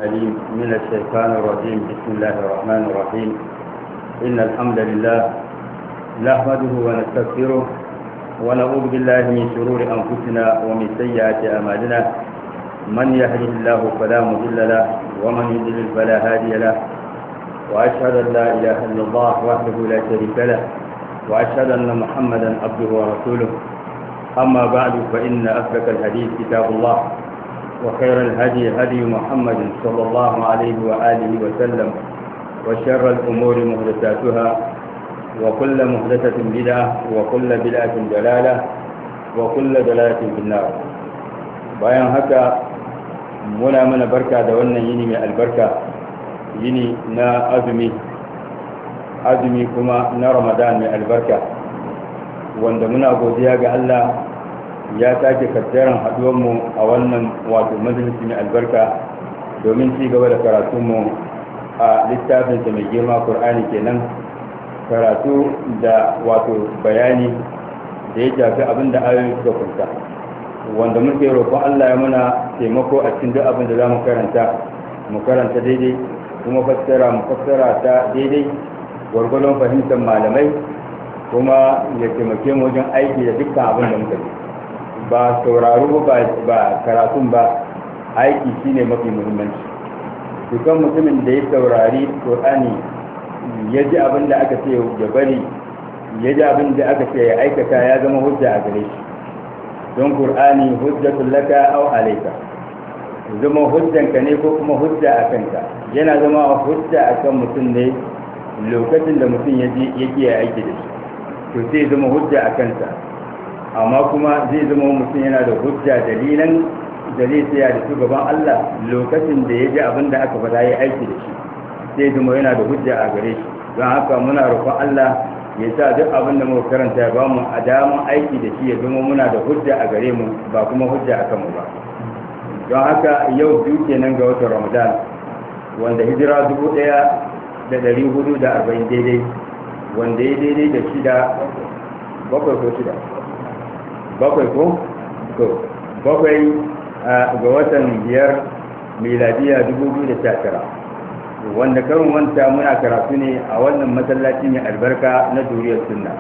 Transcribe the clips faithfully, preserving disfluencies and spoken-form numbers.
العليم من الشيطان الرجيم. بسم الله الرحمن الرحيم. إن الحمد لله نحمده ونستغفره ونعوذ بالله من شرور أنفسنا ومن سيئات أعمالنا. من يهده الله فلا مضل له ومن يضلل فلا هادي له. وأشهد أن لا إله إلا الله وحده لا شريك له وأشهد أن محمدا عبده ورسوله. أما بعد فإن أصدق الحديث كتاب الله وخير الهدي هدي محمد صلى الله عليه وآله وسلم وشر الأمور محدثاتها وكل محدثة بدعة وكل بدعة ضلالة وكل ضلالة في النار. bayan haka muna mana barka da wannan yini mai albarka, yini na azumi azumi kuma na Ramadan mai albarka, wanda muna godiya ga Allah ya sake kaddaran haduwanmu a wannan wato majalisi mai albarka domin ci gaba da karatunmu a littafinsa mai girma Qur'ani kenan, karatu da wato bayani da ya shafi abin da ayoyi suka kunta, wanda muke roƙon Allah ya muna taimako a cikin duk abin da za mu karanta mu karanta daidai kuma fassara mu fassara ta daidai gwargwadon fahimtar malamai, kuma ya taimake mu wajen aiki da dukkan abin da muka yi. Ba sauraro ba ba karatun ba, aiki shine mafi muhimmanci. Dukan mutumin da ya saurari Qur'ani ya ji abin da aka ce ya bari, ya ji abin da aka ce ya aikata, ya zama hujja a gare shi. Don Qur'ani hujjatul laka aw alayka, zama hujjanka ne ko kuma hujja a kanka. Yana zama hujja akan mutum ne lokacin da mutum ya ji yake ya aiki da shi, to sai zama hujja a kansa. Amma kuma zai zama mutum yana da hujja dalilan da zai tsaya da su gaban Allah lokacin da ya ji abin da aka faɗa ya aiki da shi, sai zama yana da hujja a gare shi. Don haka muna roƙon Allah ya sa duk abin da muka karanta ya ba mu a daman aiki da shi, ya zama muna da hujja a gare mu ba kuma hujja a kanmu ba. Don haka yau biyu kenan ga watan Ramadan, wanda hijira dubu ɗaya da ɗari hudu da arba'in daidai, wanda ya daidai da shida bakwai ko shida bakwai ko to bakwai ga watan biyar miladiya dubu biyu da sha tara, wanda karin wanta muna karatu ne a wannan masallaci mai albarka na Duriyar Sunna.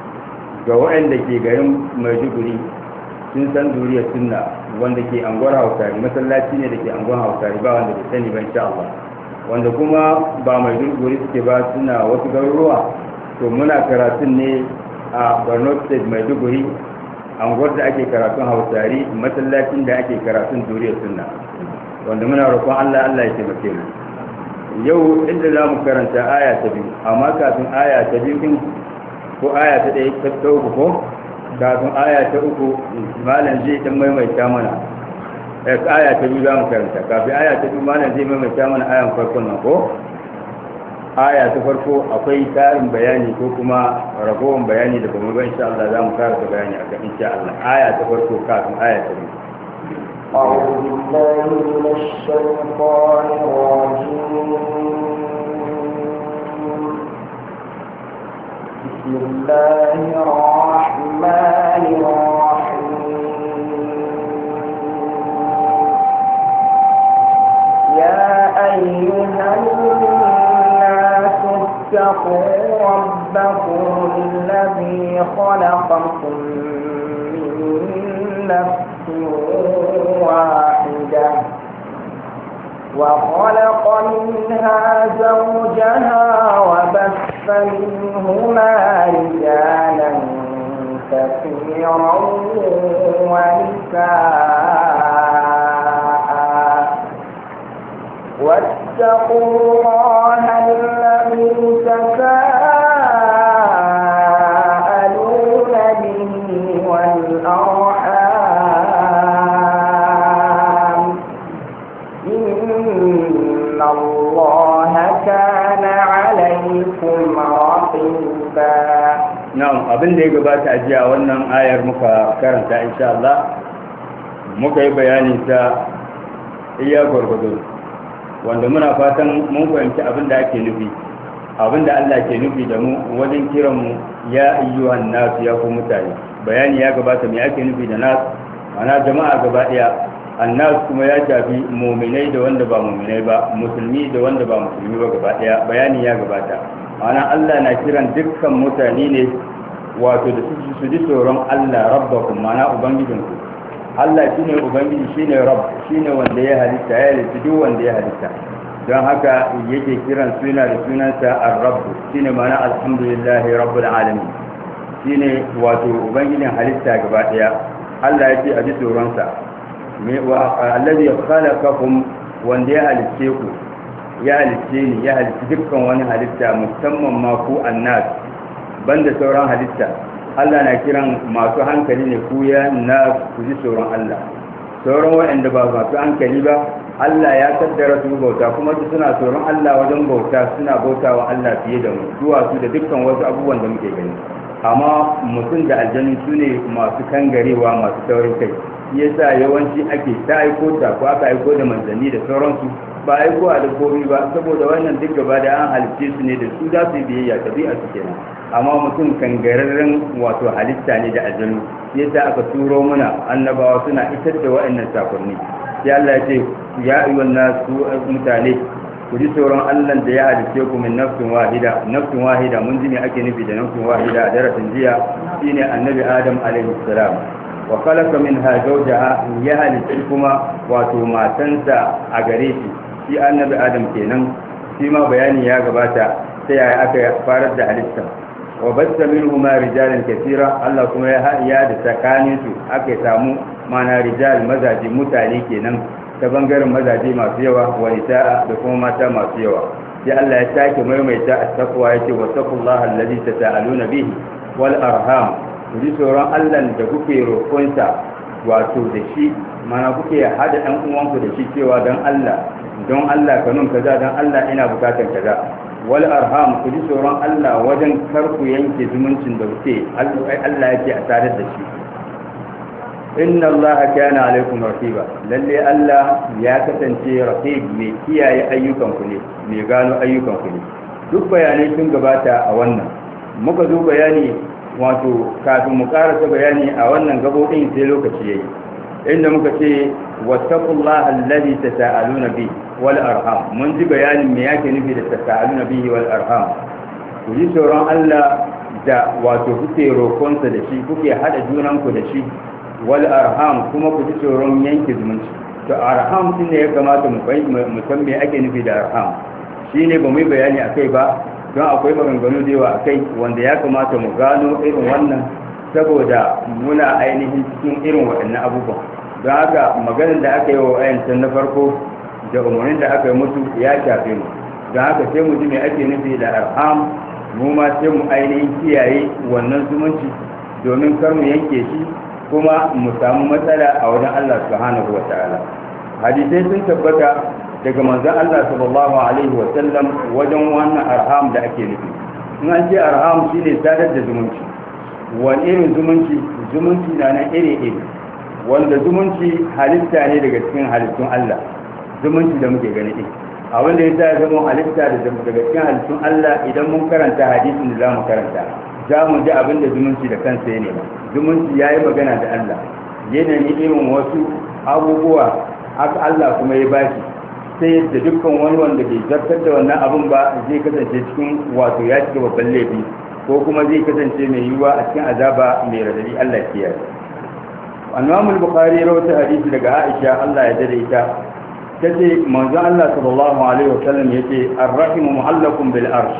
Ga waɗanda ke garin Maiduguri sun san Duriyar Sunna, wanda ke anguwar Hausari, masallaci ne da ke anguwar Hausari, ba wanda bai sani ba insha Allah. Wanda kuma ba Maiduguri suke ba, suna wasu garuruwa, to muna karatun ne a Borno State Maiduguri, anguwar da ake karatun Hausari, masallacin da ake karatun Duriyar Sunna, wanda muna roƙon Allah Allah ya taimake mu. Yau inda za mu karanta aya ta biyu, amma kafin aya ta biyu din ko aya ta ɗaya ta ɗauku ko kafin aya ta uku malam zai ɗan maimaita mana aya ta biyu za mu karanta. Kafin aya ta biyu malam zai maimaita mana ayan farkon nan ko aya ta farko akwai tarin bayani ko kuma ragowar bayani da bamu ba, insha Allah za mu karanta bayani akan insha Allah. Aya ta farko kafin aya ta biyu. أعوذ بالله من الشيطان الرجيم. بسم الله الرحمن الرحيم. يا أيها الناس اتقوا ربكم الذي خلقكم من نفس واحدة وخلق منها زوجها وبث منهما رجالا كثيرا ونساء واتقوا الله الذي تساءلون به والأرحام إن الله كان عليكم رقيبا. Na'am, abin da ya gabata a jiya wannan ayar muka karanta insha Allah, muka yi bayani ta iya gwargwado, wanda muna fatan mun fahimci abin da ake nufi, abin da Allah ke nufi da mu wajen kiran mu ya ayyuhan nasu, ya ku mutane. Bayani ya gabata me ake nufi da nasu, ana jama'a gaba daya annas kuma ya shafi mu'minai da wanda ba mu'minai ba, musulmi da wanda ba musulmi ba gaba daya, bayani ya gabata. Ana Allah na kiran dukkan mutane ne wato da su ji tsoron Allah rabbakum, mana ubangijinku. Allah shine ubangiji, shine rabb, shine wanda ya halitta, ya halitta duk wanda ya halitta. Don haka yake kiran suna da sunansa ar-rabb, shine mana alhamdulillahi rabbil alamin, shine wato ubangijin halitta gaba daya. Allah yake a ji tsoron sa, me wa allazi khalaqakum, wanda ya halitte ku, ya halitte ni, ya halitta dukkan wani halitta, musamman ma ku annas, banda sauran halitta. Allah na kiran masu hankali ne ku ya na ku ji tsoron Allah. Sauran waɗanda ba masu hankali ba, Allah ya kaddara su bauta, kuma su suna tsoron Allah wajen bauta, suna bauta wa Allah fiye da mu, zuwa su da dukkan wasu abubuwan da muke gani. Amma mutum da aljanu su ne masu kangarewa, masu taurin kai. Shi yasa yawanci ake ta aiko ta ko aka aiko da manzanni da sauransu, ba aiko a dabbobi ba, saboda wannan duk gaba da an halice su ne da su za su yi biyayya, tabi'a su kenan. Amma mutum kangararren wato halitta ne da aljanu, yasa aka turo muna annabawa suna isar da waɗannan sakonni. Sai Allah ya ce ya ayyuhan nasu mutane, ku ji tsoron Allah da ya halice ku min nafsin wahida. Nafsin wahida mun ji ne ake nufi da nafsin wahida a darasin jiya, shine annabi Adam alaihi salam. Wa khalaqa minha zawjaha, ya halice kuma wato matansa a gare shi, shi annabi Adam kenan. Shi ma bayani ya gabata sai ya aka farar da halitta. Wa basta minhuma rijalan kaseera, Allah kuma ya hadiya da tsakanin su aka samu mana rijal mazaji, mutane kenan ta bangaren mazaje masu yawa, wa nisaa da kuma mata masu yawa. Sai Allah ya sake maimaita at-taqwa, yace wa taqullaha allazi tasaaluna bihi wal arham, ku ji tsoron Allah da kuke roƙonsa wato da shi, mana kuke hada dan uwanku da shi, cewa dan Allah don Allah ka nun kaza, don Allah ina bukatan kaza. Wal arham, ku ji tsoron Allah wajen karku yanke zumuncin da kuke, Allah yake a tare da shi. Inna Allah kana alaikum raqiba, lalle Allah ya kasance raqib, mai kiyaye ayyukan ku ne, mai gano ayyukan ku ne. Duk bayanai sun gabata a wannan, muka zo bayani wato kafin mu karasa bayani a wannan gabobin sai lokaci yayi, inda muka ce wattaqullaha allazi tasaaluna bihi wal arham. Mun ji bayanin me yake nufi da tasaaluna bihi wal arham. Ku ji tsoron Allah da wato kuke roƙonsa da shi, kuke hada junanku da shi. Wal arham kuma ku ji tsoron yanke zumunci. To arham shine ya kamata mu mu san me ake nufi da arham. Shine ba mu yi bayani akai ba, don akwai maganganu da yawa akai wanda ya kamata mu gano irin wannan, saboda muna ainihin cikin irin waɗannan abubuwan. Don haka maganar da aka yi wa ayancan na farko da umarnin da aka yi mutu ya shafe mu. Don haka sai mu ji me ake nufi da arham, mu ma sai mu ainihin kiyaye wannan zumunci domin kar mu yanke shi, kuma mu samu matsala a wajen Allah subhanahu wa ta'ala. Hadisai sun tabbata daga manzon Allah sallallahu alaihi wa sallam wajen wannan arham da ake nufi. In an ce arham shine sadar da zumunci. Wani irin zumunci? Zumunci na nan iri-iri, wanda zumunci halitta ne daga cikin halittun Allah, zumunci da muke gani ɗin. A wanda ya sa zama halitta daga cikin halittun Allah, idan mun karanta hadisin da za mu karanta, za mu ji abin da zumunci da kansa ya nema. Zumunci ya yi magana da Allah, yana ne irin wasu abubuwa haka Allah kuma ya bashi, sai da dukkan wani wanda bai zartar da wannan abin ba zai kasance cikin wato ya shiga babban laifi, ko kuma zai kasance mai yiwuwa a cikin azaba mai radadi. Allah ya kiyaye. Imam al-Bukhari ya rawaita hadisi daga Aisha, Allah ya dade ita, tace manzo Allah sallallahu alaihi wasallam yace ar-rahimu mu'allaqun bil arsh,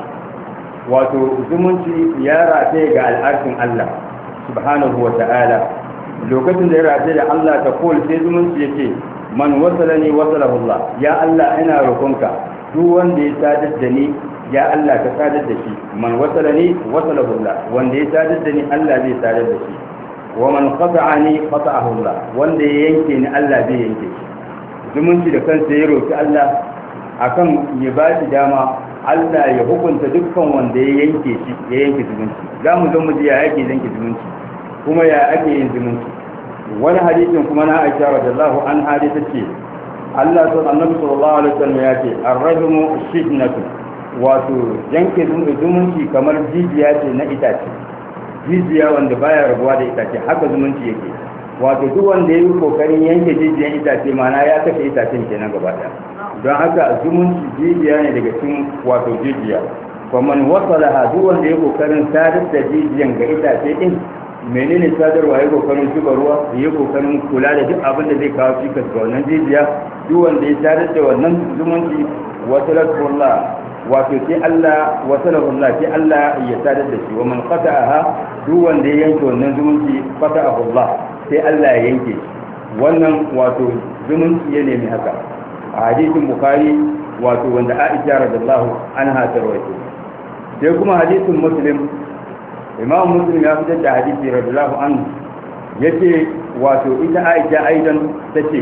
wato zumunci ya rataye ga al'arshin Allah subhanahu wa ta'ala. Lokacin da ya rataye da Allah ta kol, sai zumunci yace man wasalani wasalahu Allah, ya Allah ina roƙonka duk wanda ya sadar da ni, ya Allah ka sadar da shi. Man wasalani wasalahu Allah, wanda ya sadar da ni Allah zai sadar da shi. Wa man qata'ani qata'ahu Allah, wanda ya yanke ni Allah zai yanke shi. Zumunci da kansa ya roki Allah akan ya ba shi dama Allah ya hukunta dukkan wanda ya yanke shi, ya yanke zumunci. Za mu zo mu ji ya ake yanke zumunci, kuma ya ake yin zumunci. Wani hadisin kuma na Aisha radiyallahu anha ta ce Allah sun annabi sallallahu alaihi wasallam ya ce ar-rahimu shidnatu, wato yanke zumunci kamar jijiya ce na itace, jijiya wanda baya rabuwa da itace, haka zumunci yake. wato duk wanda ya yi kokarin yanke jijiyan itace mana ya kashe itacen kenan gaba ɗaya don haka zumunci jijiya ne daga cikin wato jijiya kuma wasalaha duk wanda ya kokarin sadar da jijiyan ga itace din menene sadarwa ya kokarin zuba ruwa ya kokarin kula da duk abin da zai kawo cikas ga wannan jijiya duk wanda ya sadar da wannan zumunci wasalatullah wato sai Allah wasalatullah sai Allah ya sadar da shi wa man qata'aha duk wanda ya yanke wannan zumunci qata'ahu Allah sai Allah ya yanke wannan wato zumunci ya nemi haka a hadisin bukhari wato wanda Aisha radhiyallahu anha ta rawaito sai kuma hadisin muslim imam muslim ya fitar da hadisi radiyallahu anhu yace wato ita Aisha aidan tace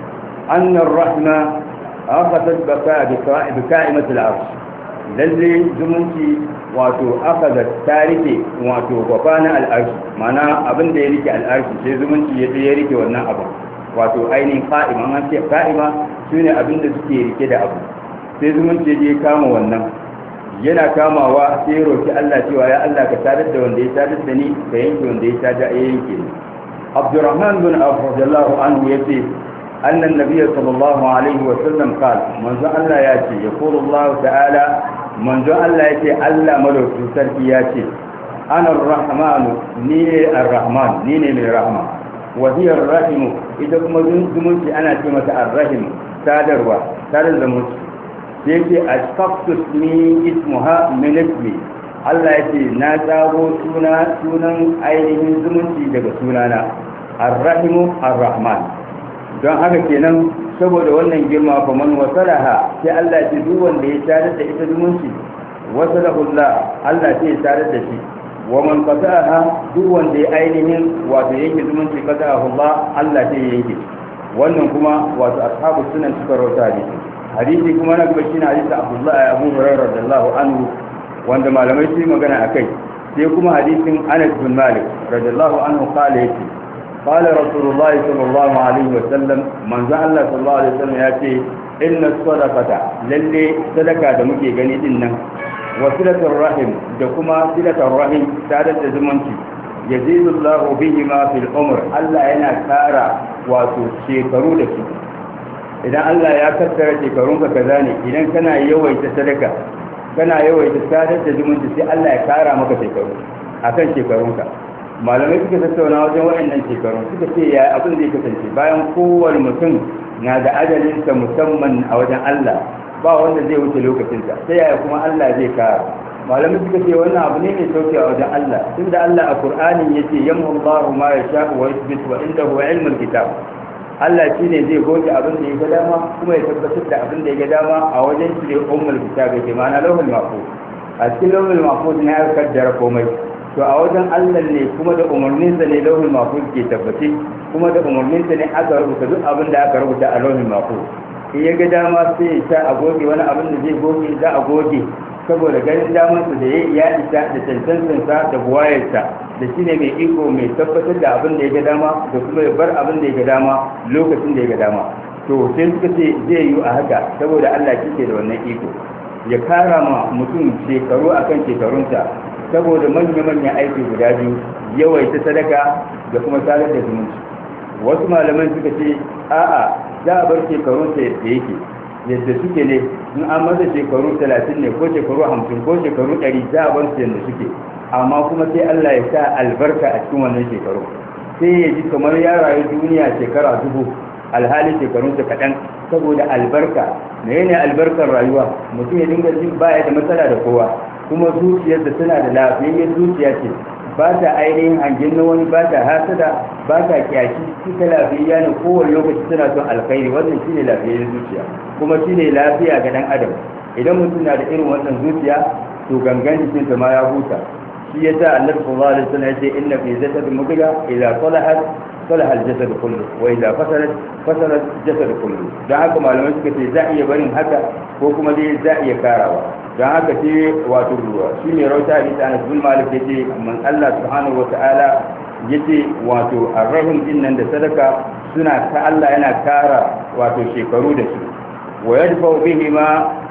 anna ar-rahma akhadhat baka bi ka'imat al-arsh lalle zumunci wato akhadhat tarike wato gafana al-arsh mana abin da ya rike al-arsh sai zumunci ya ya rike wannan abu wato ainihin qa'ima an ce qa'ima shine abin da suke rike da abu sai zumunci ya kama wannan yana kamawa sai roki Allah cewa ya Allah ka sadar da wanda ya sadar da ni ka yanke wanda ya sadar ya yanke ni Abdurrahman bin Auf radiyallahu anhu yace anna an-nabiy sallallahu alaihi wa sallam qala manzo Allah ya ce yaqulu Allah ta'ala manzo Allah yace Allah madaukakin sarki ya ce ana ar-rahmanu ni ne ar-rahman ni ne mai rahma wa hiya ar-rahim ita kuma zumunci ana ce mata ar-rahim sadarwa sadar da mutum sai ce a faktus ni ismuha min ismi Allah yace na tsago suna sunan ainihin zumunci daga sunana ar-rahimu ar-rahman don haka kenan saboda wannan girma fa man wasalaha sai Allah ya ce duk wanda ya sadar da ita zumunci wasalahu Allah Allah sai ya sadar da shi wa man qata'aha duk wanda ya ainihin wato yake zumunci qata'ahu Allah Allah sai ya yanke wannan kuma wato ashabu sunan suka rawaita hadisi hadisi kuma na gaba shine hadisi Abdullah Abu Hurairah radiyallahu anhu wanda malamai su magana akai sai kuma hadisin Anas bin Malik radiyallahu anhu qala yace qala Rasulullahi sallallahu alaihi wa sallam manzo Allah sallallahu alaihi wa sallam yace inna sadaqata lalle sadaka da muke gani din nan wa silatul rahim da kuma silatul rahim sadar da zumunci yazidu Allahu bihima fil umr Allah yana kara wato shekaru da su idan Allah ya kaddara shekarunka kaza ne idan kana yawaita sadaka kana yawaita sadar da zumunci sai Allah ya kara maka shekaru akan shekarunka malamai suka tattauna wajen waɗannan shekaru suka ce ya abin zai kasance bayan kowane mutum na da ajalinsa musamman a wajen Allah ba wanda zai wuce lokacinsa sai yaya kuma Allah zai kara malamai suka ce wannan abu ne mai sauki a wajen Allah tunda Allah a Qur'anin yace yamhu Allahu ma yasha'u wa yuthbitu wa indahu ilmul kitab Allah shi ne zai goge abin da ya ga dama kuma ya tabbatar da abin da ya ga dama a wajen shi ne ummul kitab ke ma'ana lawhul mahfuz a cikin lawhul mahfuz ne ya kaddara komai to a wajen Allah ne kuma da umarnin sa ne lawhul mahfuz ke tabbace kuma da umarnin sa ne aka rubuta duk abin da aka rubuta a lawhul mahfuz in ya ga dama sai ya sa a goge wani abin da zai goge za a goge saboda ganin damarsa da ya isa da cancancinsa da buwayarsa da shi ne mai iko mai tabbatar da abin da ya ga dama da kuma ya bar abin da ya ga dama lokacin da ya ga dama to sai suka ce zai yi a haka saboda Allah shi ke da wannan iko ya kara ma mutum shekaru akan shekarunsa saboda manya-manyan aiki guda biyu yawaita sadaka da kuma sadar da zumunci wasu malaman suka ce a'a za a bar shekarunsa yadda yake yadda suke ne in an masa shekaru talatin ne ko shekaru hamsin ko shekaru ɗari za a bar su yadda suke amma kuma sai Allah ya sa albarka a cikin wannan shekaru sai ya ji kamar ya rayu duniya shekara dubu alhali shekarunsa kaɗan saboda albarka me ne albarkar rayuwa mutum ya dinga jin baya da matsala da kowa kuma zuciyarsa tana da lafiyayyen zuciya ce ba ta ainihin hangen na wani ba ta hasada ba ta kyaki ita lafiyayya ne kowane lokaci tana son alkhairi wannan shine lafiyayyen zuciya kuma shine lafiya ga dan adam idan mutum na da irin wannan zuciya to gangan jikinsa ma ya huta shi yasa annabi sallallahu alaihi wasallam ya ce inna fi jasadi mudga idza salahat salaha al-jasad kullu wa idza fasadat fasada al-jasad kullu dan haka malamai suka ce za iya barin haka ko kuma dai za iya karawa dan haka ce wato ruwa shine rauta hadisi Anas bin Malik yace man Allah subhanahu wa ta'ala yace wato arrahim dinnan da sadaka suna ta Allah yana kara wato shekaru da su wa yadfa bihi ma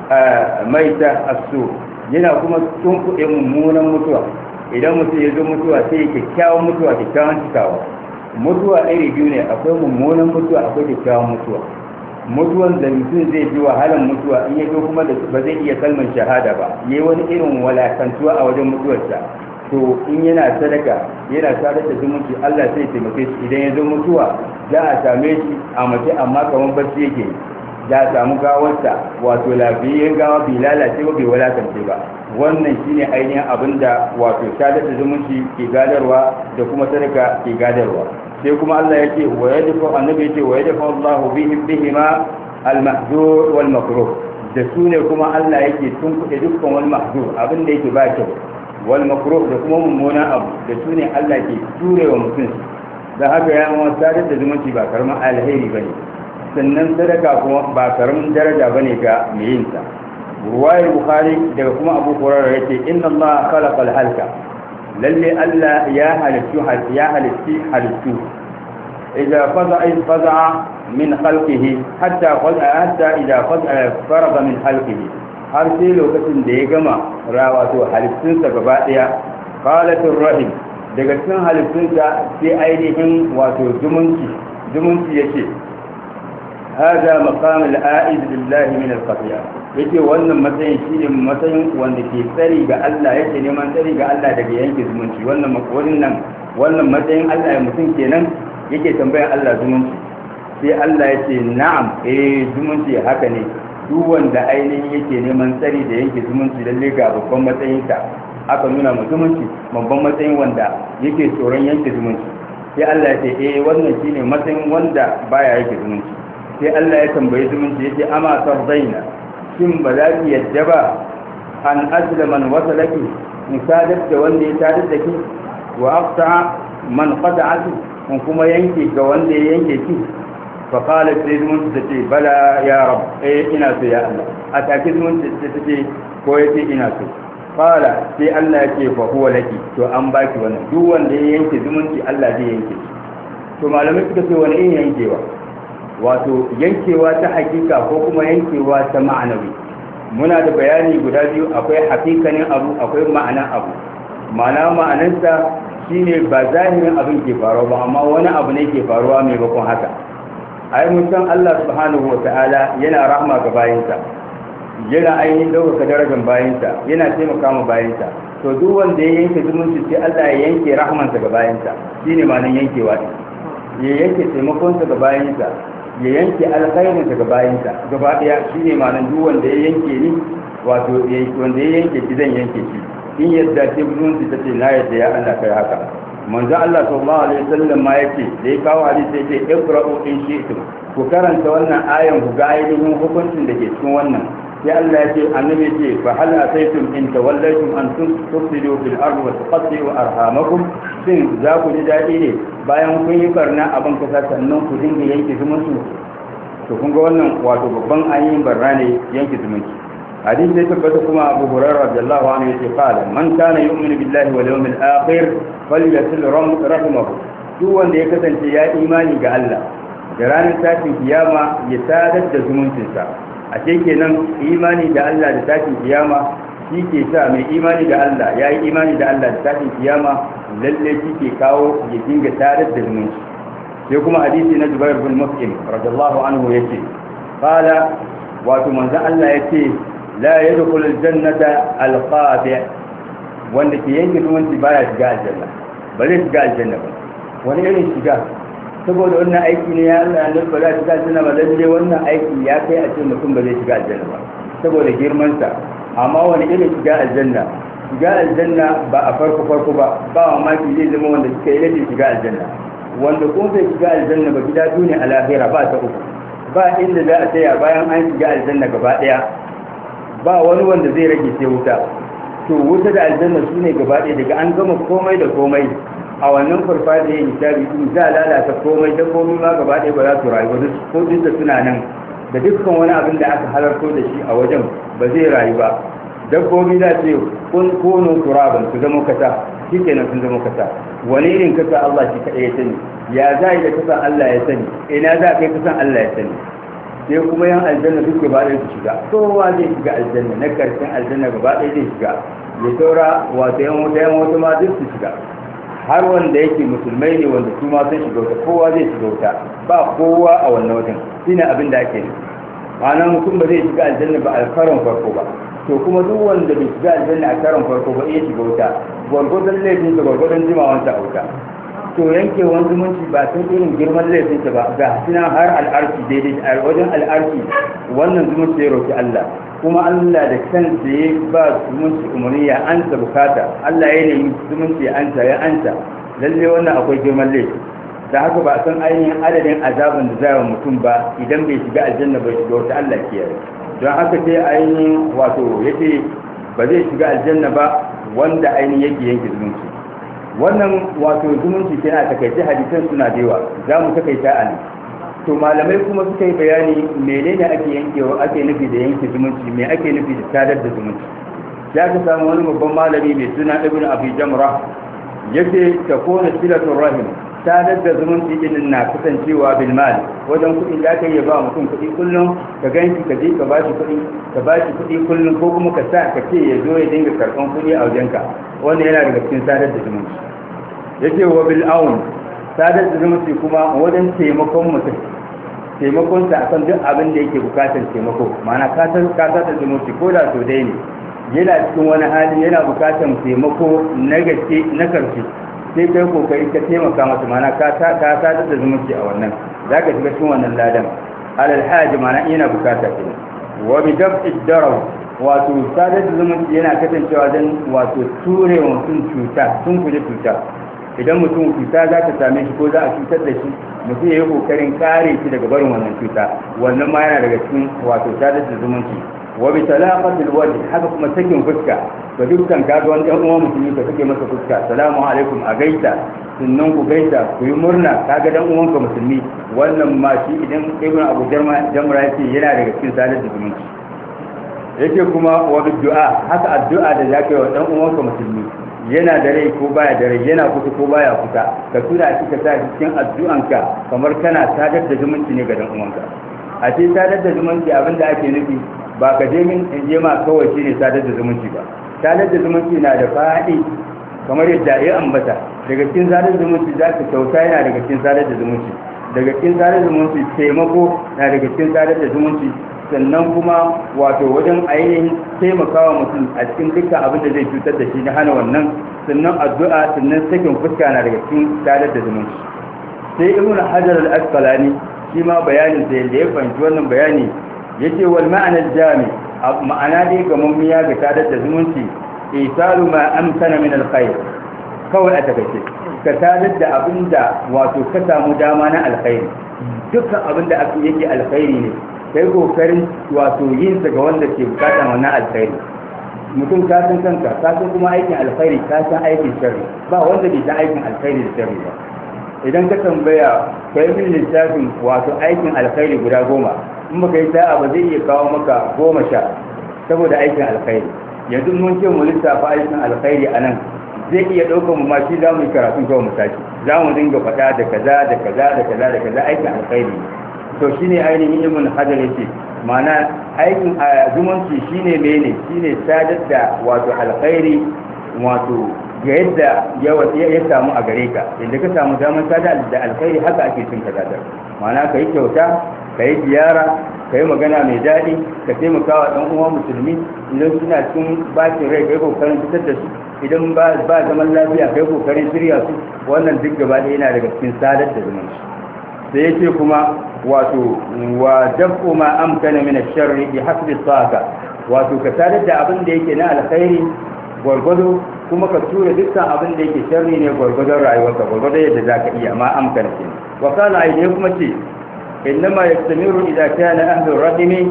maita as-su yana kuma tunkuɗe mummunan mutuwa idan mutum ya zo mutuwa sai ya kyakkyawan mutuwa kyakkyawan cikawa mutuwa iri biyu ne, akwai mummunan mutuwa akwai kyakkyawan mutuwa. Mutuwan da mutum zai ji wahalan mutuwa in ya zo kuma da ba zai iya kalmar shahada ba, yayi wani irin walakantuwa a wajen mutuwarsa, to in yana sadaka yana sadar da zumunci Allah sai taimake shi. Idan ya zo mutuwa za a same shi a mace amma kamar bacci yake, za a samu gawarsa wato lafiyayyen gawa bai lalace ba bai walakance ba. Wannan shine ainihin abin da wato sadar da zumunci ke gadarwa da kuma sadaka ke gadarwa. sai kuma Allah ya ce wa yadfa annabi ya ce wa yadfa Allahu bihim bihima al-mahzur wal makruh, da su ne kuma Allah yake tunkuɗe dukkan wal mahzur abin da yake ba kyau, wal makruh da kuma mummunan abu, da su ne Allah ke turewa mutum. da haka ya mawa sadar da zumunci ba karamin alheri bane, sannan sadaka kuma ba karamin daraja bane ga mai yin ta. ruwayar bukhari daga kuma abu hurairah yace inna Allah khalaqa al-halka, lalle Allah ya halittu ya halitti halittu idza faza'a faza'a min khalqihi hatta hatta idza faraga min khalqihi, har sai lokacin da ya gama rawato halittunsa gaba daya. qalatur rahim, daga cikin halittunsa sai ainihin wato zumunci zumunci yace hada maqam al-a'id lillahi min al-qati'a, yake wannan matsayin shine matsayin wanda ke tsari ga Allah, yake neman tsari ga Allah daga yanke zumunci. wannan wannan wannan matsayin Allah ya mutum kenan yake tambayar Allah zumunci, sai Allah ya ce na'am eh zumunci haka ne, duk wanda ainihin yake neman tsari da yanke zumunci lalle ga babban matsayin ka. aka nuna mu zumunci babban matsayin wanda yake tsoron yanke zumunci, sai Allah ya ce eh wannan shine matsayin wanda baya yanke zumunci. sai Allah ya tambaye zumunci yace ama tarzaina, shin ba za ki yadda ba an asla man wasalaki, in sadar da wanda ya sadar da ki, wa aqta man qata'aki, in kuma yanke ga wanda ya yanke ki. fa qalat sai zumunci tace bala ya rab eh ina so ya Allah. a take zumunci tace ko yace ina so. qala sai Allah ya ce fa huwa laki, to an baki wannan. duk wanda ya yanke zumunci Allah zai yanke shi. to malamai suka ce wani irin yankewa, wato yankewa ta hakika ko kuma yankewa ta ma'anawi. muna da bayani guda biyu, akwai hakikanin abu akwai ma'anan abu. ma'ana ma'anansa shine ba zahirin abin ke faruwa ba, amma wani abu ne ke faruwa maimakon haka. ai mun san Allah subhanahu wata'ala yana rahma ga bayinsa, yana ainihin ɗaukaka darajar bayinsa, yana taimaka ma bayinsa. to duk wanda ya yanke zumunci sai Allah ya yanke rahmansa ga bayinsa, shine ma'anan yankewa din. ya yanke taimakonsa ga bayinsa, ya yanke alkhairin daga bayansa gaba daya. shine ma'anar duk wanda ya yanke ni, wato wanda ya yanke ki zan yanke shi. in yadda ce zumunci ta ce na yadda ya Allah kai haka. manzo Allah sallallahu alaihi wasallam ma yace da ya kawo hadisi yace iqra'u in shi'tum, ku karanta wannan ayan ku ga ainihin hukuncin da ke cikin wannan. sai Allah ya ce annabi ce fa hal ataytum in tawallaytum an tufsidu fil ardi wa tuqatti'u arhamakum, shin za ku ji dadi ne bayan kun yi barna abin kasa sannan ku dinga yanke zumunci? to kun ga wannan wato babban ayin barna ne yanke zumunci. hadisi da tabbata kuma Abu Hurairah radiyallahu anhu yace qala man kana yu'minu billahi wal yawmil akhir falyasil rahimahu, duk wanda ya kasance ya imani ga Allah da ranar tashin kiyama ya sadar da zumuncinsa. a kenan imani da Allah da tashin kiyama shi ke sa mai imani da Allah ya yi imani da Allah da tashin kiyama lalle shi ke kawo ya dinga sadar da zumunci. sai kuma hadisi na Jubair bin Mut'im radiyallahu anhu yace qala wato manzo Allah yace la yadkhulu aljannata alqabi', wanda ke yanke zumunci baya shiga aljanna, ba zai shiga aljanna ba. wani irin shiga? saboda wannan aiki ne ya Allah ne ba za shiga aljanna ba. lalle wannan aiki ya kai a ce mutum ba zai shiga aljanna ba saboda girman sa. amma wani irin shiga aljanna? shiga aljanna ba a farko farko ba, ba mamaki zai zama wanda suka yi lalle shiga aljanna. wanda kuma zai shiga aljanna ba gida duniya a lahira ba ta uku, ba inda za a tsaya bayan an shiga aljanna gaba daya, ba wani wanda zai rage sai wuta. to wuta da aljanna su ne gaba daya, daga an gama komai da komai a wannan farfajiyar hisabi din za a lalata komai da komai ma gaba daya ba za su rayu ba, ko duk da suna nan da dukkan wani abin da aka halarto da shi a wajen ba zai rayu ba. dabbobi za su yi kun kono turaban su zama kasa, shi kenan sun zama kasa. wani irin kasa Allah shi kaɗai ya sani, ya za yi da kasan Allah ya sani, ina za kai kasan Allah ya sani. sai kuma yan aljanna duk gaba ɗaya su shiga, kowa zai shiga aljanna, na karshen aljanna gaba ɗaya zai shiga, ya saura wato yan wata yan wata ma duk su shiga. har wanda yake musulmai ne wanda su ma sun shiga wuta kowa zai shiga wuta ba kowa a wannan wajen shine abin da ake nufi ma'ana mutum ba zai shiga aljanna ba a karon farko ba to kuma duk wanda bai shiga aljanna a karon farko ba iya shiga wuta gwargwadon laifin sa gwargwadon jimawansa a wuta to yankewan zumunci ba sun irin girman laifin sa ba ga suna har al'arki daidai a wajen al'arki wannan zumunci ya roki Allah kuma Allah da kansa ya ba zumunci umarni ya ansa bukata Allah ya nemi zumunci ya ansa ya ansa lalle wannan akwai girman laifi da haka ba san ainihin adadin azabin da zai mutum ba idan bai shiga aljanna bai shiga wata Allah kiyaye don haka sai ainihin wato yace ba zai shiga aljanna ba wanda ainihin yake yanke zumunci wannan wato zumunci kenan a takaice hadisan suna da yawa za mu takaita a nan to malamai kuma suka yi bayani menene ake yankewa ake nufi da yanke zumunci me ake nufi da sadar da zumunci ya ka samu wani babban malami mai suna ibnu abi jamra yace ta kona silatul rahim sadar da zumunci din na kasancewa bil mal wajen kuɗi da aka yi ba mutum kuɗi kullum ka ganki ka je ka bashi kuɗi ka bashi kuɗi kullum ko kuma ka sa ka ce ya zo ya dinga karɓan kuɗi a wajenka wannan yana daga cikin sadar da zumunci yace wa bil aun sadar da zumunci kuma wajen taimakon mutum taimakon sa akan duk abin da yake bukatar taimako ma'ana ka san ka sadar da zumunci ko da so dai ne yana cikin wani hali yana bukatar taimako na gaske na karshe sai kai kokari ka taimaka masa mana ka ka sadar da zumunci a wannan zaka shiga cikin wannan ladan alal haji mana ina bukata ce wa bi daf'i daraw wato sadar da zumunci yana kasancewa dan wato ture mutum cuta sun kuje cuta idan mutum cuta za ta same shi ko za a cutar da shi mutum ya yi kokarin kare shi daga barin wannan cuta wannan ma yana daga cikin wato sadar da zumunci wa bi talaqatil wajh haka kuma sakin fuska ga dukkan kaga wani ɗan uwa musulmi ka sake masa fuska assalamu alaikum a gaita sunnan ku gaita ku yi murna kaga dan uwanka musulmi wannan ma shi idan ibn abu jarma jamra yake yana daga cikin sadar da zumunci yake kuma wa bi du'a haka addu'a da zaka yi wa dan uwanka musulmi yana da rai ko baya da rai yana kusa ko baya kusa ka tura shi ka sa cikin addu'anka kamar kana sadar da zumunci ne ga dan uwanka a ce sadar da zumunci abinda ake nufi ba ka je min in je ma kawai shi ne sadar da zumunci ba sadar da zumunci na da faɗi kamar yadda ya ambata daga cikin sadar da zumunci za ka kyauta yana daga cikin sadar da zumunci daga cikin sadar da zumunci taimako na daga cikin sadar da zumunci sannan kuma wato wajen ainihin taimakawa mutum a cikin dukkan abin da zai cutar da shi na hana wannan sannan addu'a sannan sakin fuska na daga cikin sadar da zumunci sai ibn hajar al-asqalani shi ma bayanin da ya fahimci wannan bayani yace wal ma'ana al-jami ma'ana dai ga mummiya ga sadar da zumunci isalu ma amkana min al-khair kawai a takaice ka sadar da abinda wato ka samu dama na alkhairi dukkan abinda ake yake alkhairi ne kai kokarin wato yin sa ga wanda ke bukata wannan alkhairi mutum ka san kanka ka san kuma aikin alkhairi ka san aikin sharri ba wanda bai san aikin alkhairi da sharri ba idan ka tambaya kai min lissafin wato aikin alkhairi guda goma in baka yi sa'a ba zai iya kawo maka goma sha saboda aikin alkhairi yanzu mun ce mu lissafa aikin alkhairi a nan zai iya ɗaukar mu ma shi za mu yi karatun kawai mu tashi za mu dinga faɗa da kaza da kaza da kaza da kaza aikin alkhairi to shine ainihin ibn hajar yace ma'ana aikin zumunci shine mene shine sadar da wato alkhairi wato ga yadda ya samu a gare ka inda ka samu damar sadar da alkhairi haka ake cin kadadar ma'ana ka yi kyauta ka yi ziyara ka yi magana mai daɗi ka taimaka wa ɗan uwa musulmi idan suna cikin bakin rai ka yi kokarin fitar da su idan ba zaman lafiya ka yi kokarin shirya su wannan duk gaba ɗaya yana daga cikin sadar da zumunci sai yake kuma wato wa dafu ma amkana min ash-sharri bi hasbi saka wato ka sadar da abin da yake na alkhairi gwargwado kuma ka tura dukkan abin da yake sharri ne gwargwadon rayuwarka gwargwado yadda zaka iya ma amkana ke wa kana aidai kuma ce innama yastamiru idza kana ahlu radimi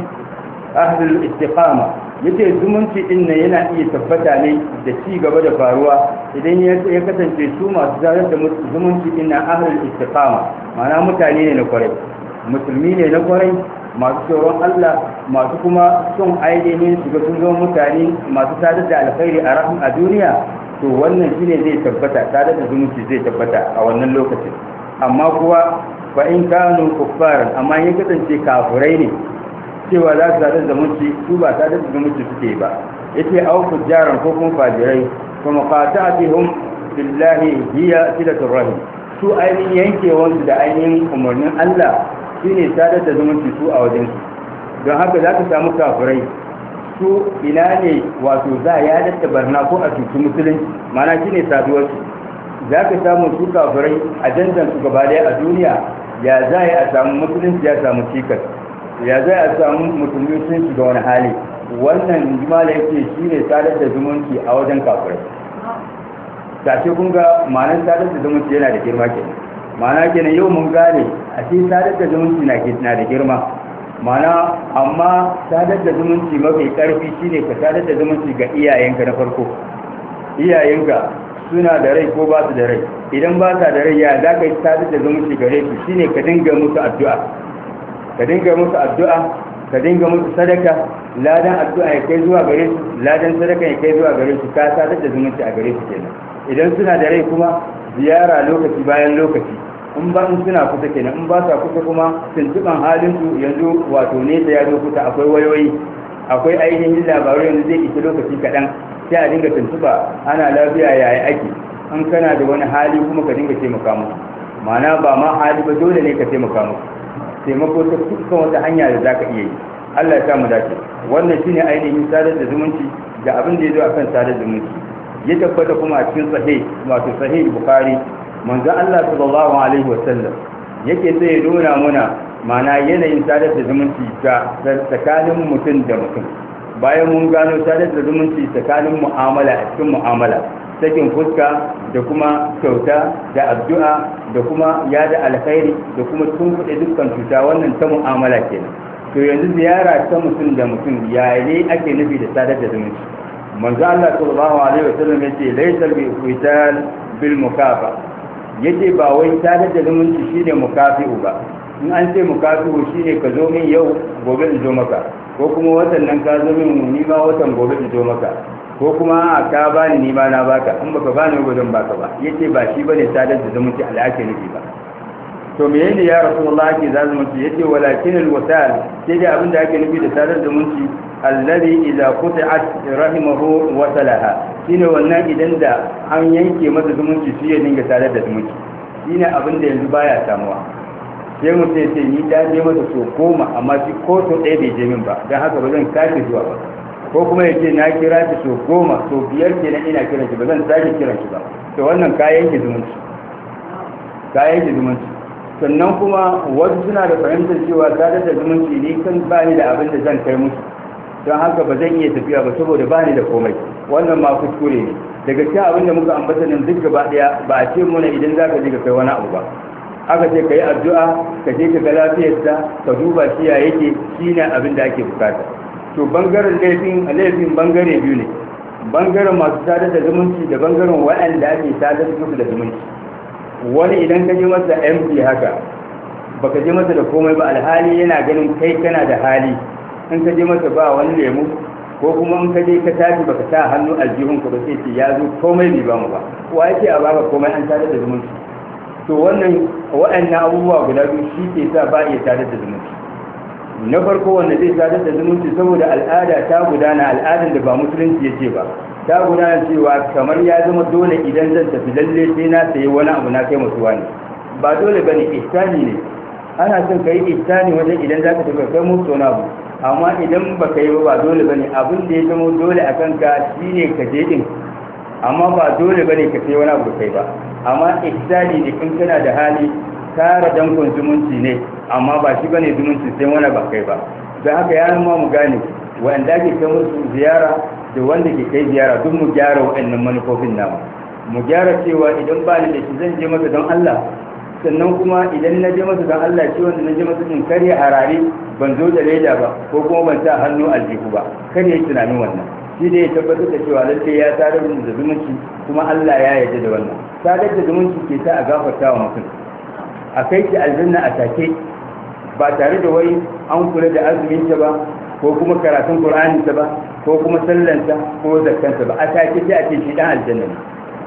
ahlu istiqama yace zumunci din nan yana iya tabbata ne da ci gaba da faruwa idan ya kasance su masu zarar da zumunci din nan ahlu istiqama ma'ana mutane ne na kwarai musulmi ne na kwarai masu tsoron Allah masu kuma son ainihin shiga sun zama mutane masu sadar da alkhairi a rahim a duniya to wannan shine zai tabbata sadar da zumunci zai tabbata a wannan lokacin amma kuwa fa in kanu kuffaran amma ya kasance kafirai ne cewa za su sadar da zumunci su ba sadar da zumunci suke ba yace au fujjaran ko kuma fajirai kuma qata'atuhum billahi hiya silatul rahim su ainihin yankewansu da ainihin umarnin Allah shine sadar da zumunci su a wajen su don haka za ka samu kafirai su ina ne wato za ya datta barna ko a cuci musulunci mana shine saduwar su za ka samu su kafirai ajandan su gaba daya a duniya ya za a samu musulunci ya samu cikas ya za a samu musulmi sun shiga wani hali wannan jimala yake shine sadar da zumunci a wajen kafirai tace kun ga ma'anar sadar da zumunci yana da girma ke ma'ana kenan yau mun gane a cikin sadar da zumunci na na da girma ma'ana amma sadar da zumunci mafi karfi shine ka sadar da zumunci ga iyayenka na farko iyayenka suna da rai ko ba su da rai idan ba sa da rai ya za ka yi sadar da zumunci gare su shine ka dinga musu addu'a ka dinga musu addu'a ka dinga musu sadaka ladan addu'a ya kai zuwa gare su ladan sadaka ya kai zuwa gare su ka sadar da zumunci a gare su kenan idan suna da rai kuma ziyara lokaci bayan lokaci in ba in suna kusa kenan in ba sa kusa kuma tuntuban halin su yanzu wato ne da ya zo kusa akwai wayoyi akwai ainihin labarai yanzu zai isa lokaci kaɗan sai a dinga tuntuba ana lafiya yaya ake in kana da wani hali kuma ka dinga taimaka musu ma'ana ba ma hali ba dole ne ka taimaka musu taimako ta dukkan wata hanya da za ka iya yi Allah ya samu dace wannan shine ainihin sadar da zumunci da abin da ya zo akan sadar da zumunci ya tabbata kuma a cikin sahih wato sahih bukhari manzo Allah sallallahu alaihi wasallam yake sai ya nuna muna mana yanayin sadar da zumunci ga tsakanin mutum da mutum bayan mun gano sadar da zumunci tsakanin mu'amala a cikin mu'amala sakin fuska da kuma kyauta da addu'a da kuma yada alkhairi da kuma tunkuɗe dukkan cuta wannan ta mu'amala kenan to yanzu ziyara ta mutum da mutum yayi ake nufi da sadar da zumunci manzo Allah sallallahu alaihi wasallam yace laysa bi qital bil mukafa yace ba wai sadar da zumunci shine mukafi'u ba in an ce mukafi'u shine ka zo min yau gobe in zo maka ko kuma watan nan ka zo min ni ma watan gobe in zo maka ko kuma a ka bani ni ma na baka in baka bani ba zan baka ba yace ba shi bane sadar da zumunci al'ake nufi ba to me yake ya rasulullah ake za zumunci yace walakin alwasal sai dai abinda ake nufi da sadar da zumunci alladhi idza qut'at rahimahu wa salaha shine wannan idan da an yanke masa zumunci shi ya dinga sadar da zumunci shine abinda yanzu baya samuwa sai mu ce sai ni da je masa so goma amma shi ko to ɗaya bai je min ba dan haka ba zan sake zuwa ba ko kuma yace na kira shi so goma so biyar kenan ina kiran shi ba zan sake kiran shi ba to wannan kayan ki zumunci kayan ki zumunci sannan kuma wasu suna da fahimtar cewa sadar da zumunci ne kan bani da abin da zan kai musu don haka ba zan iya tafiya ba saboda bani da komai wannan ma kuskure ne daga cikin abin da muka ambata nan duk gaba daya ba a ce mana idan zaka je ka kai wani abu ba aka ce ka yi addu'a ka je ka ga lafiyarsa ka duba shi ya yake shine abin da ake bukata to bangaren laifin laifin bangare biyu ne bangaren masu sadar da zumunci da bangaren waɗanda ake sadar musu da zumunci wani idan ka je masa M P haka baka je masa da komai ba alhali yana ganin kai kana da hali in ka je masa ba wani lemu ko kuma in ka je ka tafi baka sa hannu aljihun ka ba sai ce ya zo komai bai ba mu ba wa yake a baka komai an sadar da zumunci to wannan waɗannan abubuwa guda biyu shi ke sa ba iya sadar da zumunci na farko wanda zai sadar da zumunci saboda al'ada ta gudana al'adar da ba musulunci yace ba ta gudana cewa kamar ya zama dole idan zan tafi lalle sai na sayi wani abu na kai masu wani ba dole bane ihsani ne ana son kai ihsani wajen idan zaka tafi kai musu wani abu amma idan ba kai ba ba dole bane abin da ya zama dole a kanka shine ka je din amma ba dole bane ka sai wani abu kai ba amma ihsani ne in kana da hali kare dankon zumunci ne amma ba shi bane zumunci sai wani ba kai ba don haka ya ma mu gane wanda ke kai musu ziyara da wanda ke kai ziyara duk mu gyara waɗannan manufofin namu mu gyara cewa idan ba ni da shi zan je masa don Allah sannan kuma idan na je masa don Allah shi wanda na je masa din kare harare ban zo da leda ba ko kuma ban sa hannu aljihu ba kare ya tunanin wannan shi da ya tabbatar da cewa lalle ya sadar da zumunci kuma Allah ya yarda da wannan sadar da zumunci ke sa a gafarta wa mutum a kai ki aljanna a take ba tare da wai an kula da azumin ta ba ko kuma karatun Qur'ani ta ba ko kuma sallanta ko zakkanta ba a take sai a ce shi dan aljanna ne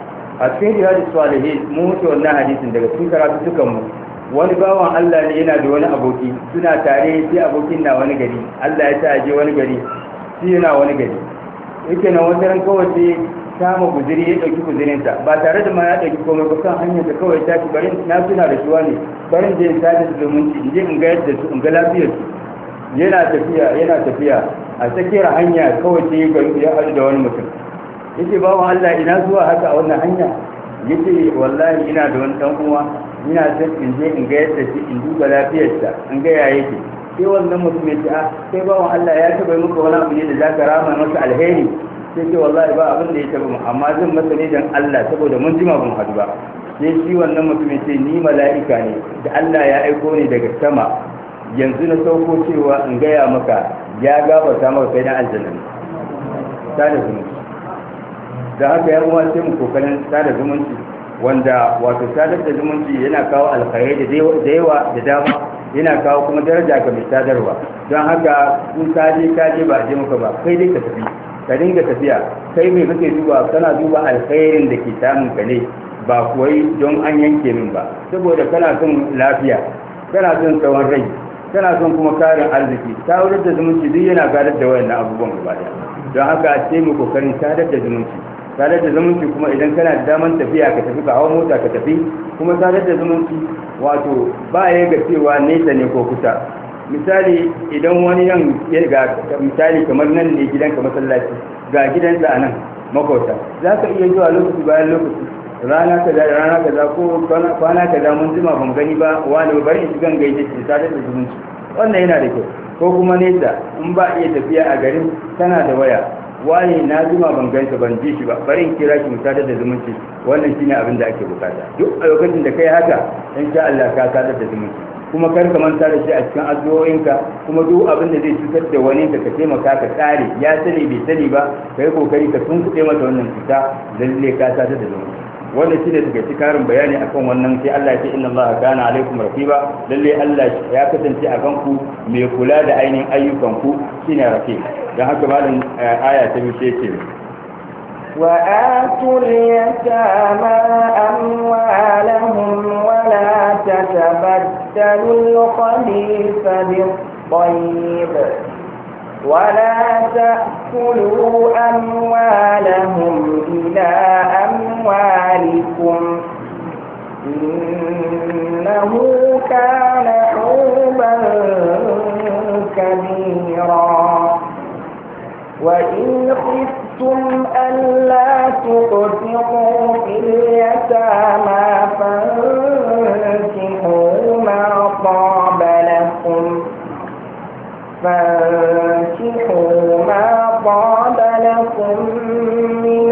a cikin riyadus salihin mu wuce wannan hadisin daga cikin karatu dukan mu wani bawan Allah ne yana da wani aboki suna tare sai abokin na wani gari Allah ya sa je wani gari shi yana wani gari yake na wata ran kawai sai kama guziri ya ɗauki guzirinsa ba tare da ma ya ɗauki komai ba kan hanyar da kawai tashi bari na suna da shuwa ne barin je in sada da zumunci in je in ga yadda su in ga lafiyar su yana tafiya yana tafiya a tsakiyar hanya kawai sai ya haɗu da wani mutum yace bawan Allah ina zuwa haka a wannan hanya yace wallahi ina da wani dan uwa ina son in je in ga yadda shi in duba lafiyarsa in ga ya yake sai wannan mutum ya ce a sai bawan Allah ya taba maka wani abu ne da zaka rama masa alheri sai ce wallahi ba abin da ya taba mu amma zan masa ne dan Allah saboda mun jima ban hadu ba sai shi wannan mutum ya ce ni mala'ika ne da Allah ya aiko ni daga sama yanzu na sauko cewa in gaya maka ya gabata maka kai dan aljanna sada zumunci da haka ya uwa sai mu kokarin sada zumunci wanda wato sadar da zumunci yana kawo alkhairai da yawa da dama yana kawo kuma daraja ga mai sadarwa don haka in ka je ka je ba a je maka ba kai dai ka tafi ka dinga tafiya kai mai kake duba kana duba alkhairin da ke samun ka ne ba kuwai don an yanke min ba saboda kana son lafiya kana son tsawon rai kana son kuma karin arziki sadar da zumunci duk yana gadar da wayannan abubuwan gaba daya don haka sai mu kokarin sadar da zumunci sadar da zumunci kuma idan kana da daman tafiya ka tafi ka hawa mota ka tafi kuma sadar da zumunci wato ba ya ga cewa nesa ne ko kusa misali idan wani yan ga misali kamar nan ne gidanka masallaci ga gidansa a nan makauta za ka iya zuwa lokaci bayan lokaci rana kaza da rana kaza ko kwana kaza mun jima ban gani ba wani bari in shigan gaide shi sadar da zumunci wannan yana da kyau ko kuma nesa in ba iya tafiya a garin tana da waya wani na jima ban gansa ban ji shi ba bari in kira shi mu sadar da zumunci wannan shine abin da ake bukata duk a lokacin da kai haka insha Allah ka sadar da zumunci kuma kar ka manta da shi a cikin addu'o'inka kuma duk abin da zai cutar da wani ka taimaka ka tsare ya sani bai sani ba kai kokari ka tunkuɗe masa wannan cuta lalle ka sadar da zumunci wannan shine daga cikin karin bayani akan wannan sai Allah ya ce inna Allah kana alaikum raqiba lalle Allah ya kasance a kanku mai kula da ainihin ayyukan ku shine raqib dan haka malam aya ta biyu ce وآتوا اليتامى أموالهم ولا تتبدلوا الخبيث بالطيب ولا تأكلوا أموالهم إلى أموالكم إنه كان حوبا كبيرا وإن خفتم ألا تقسطوا في اليتامى فانكحوا ما طاب لكم فانكحوا ما طاب لكم من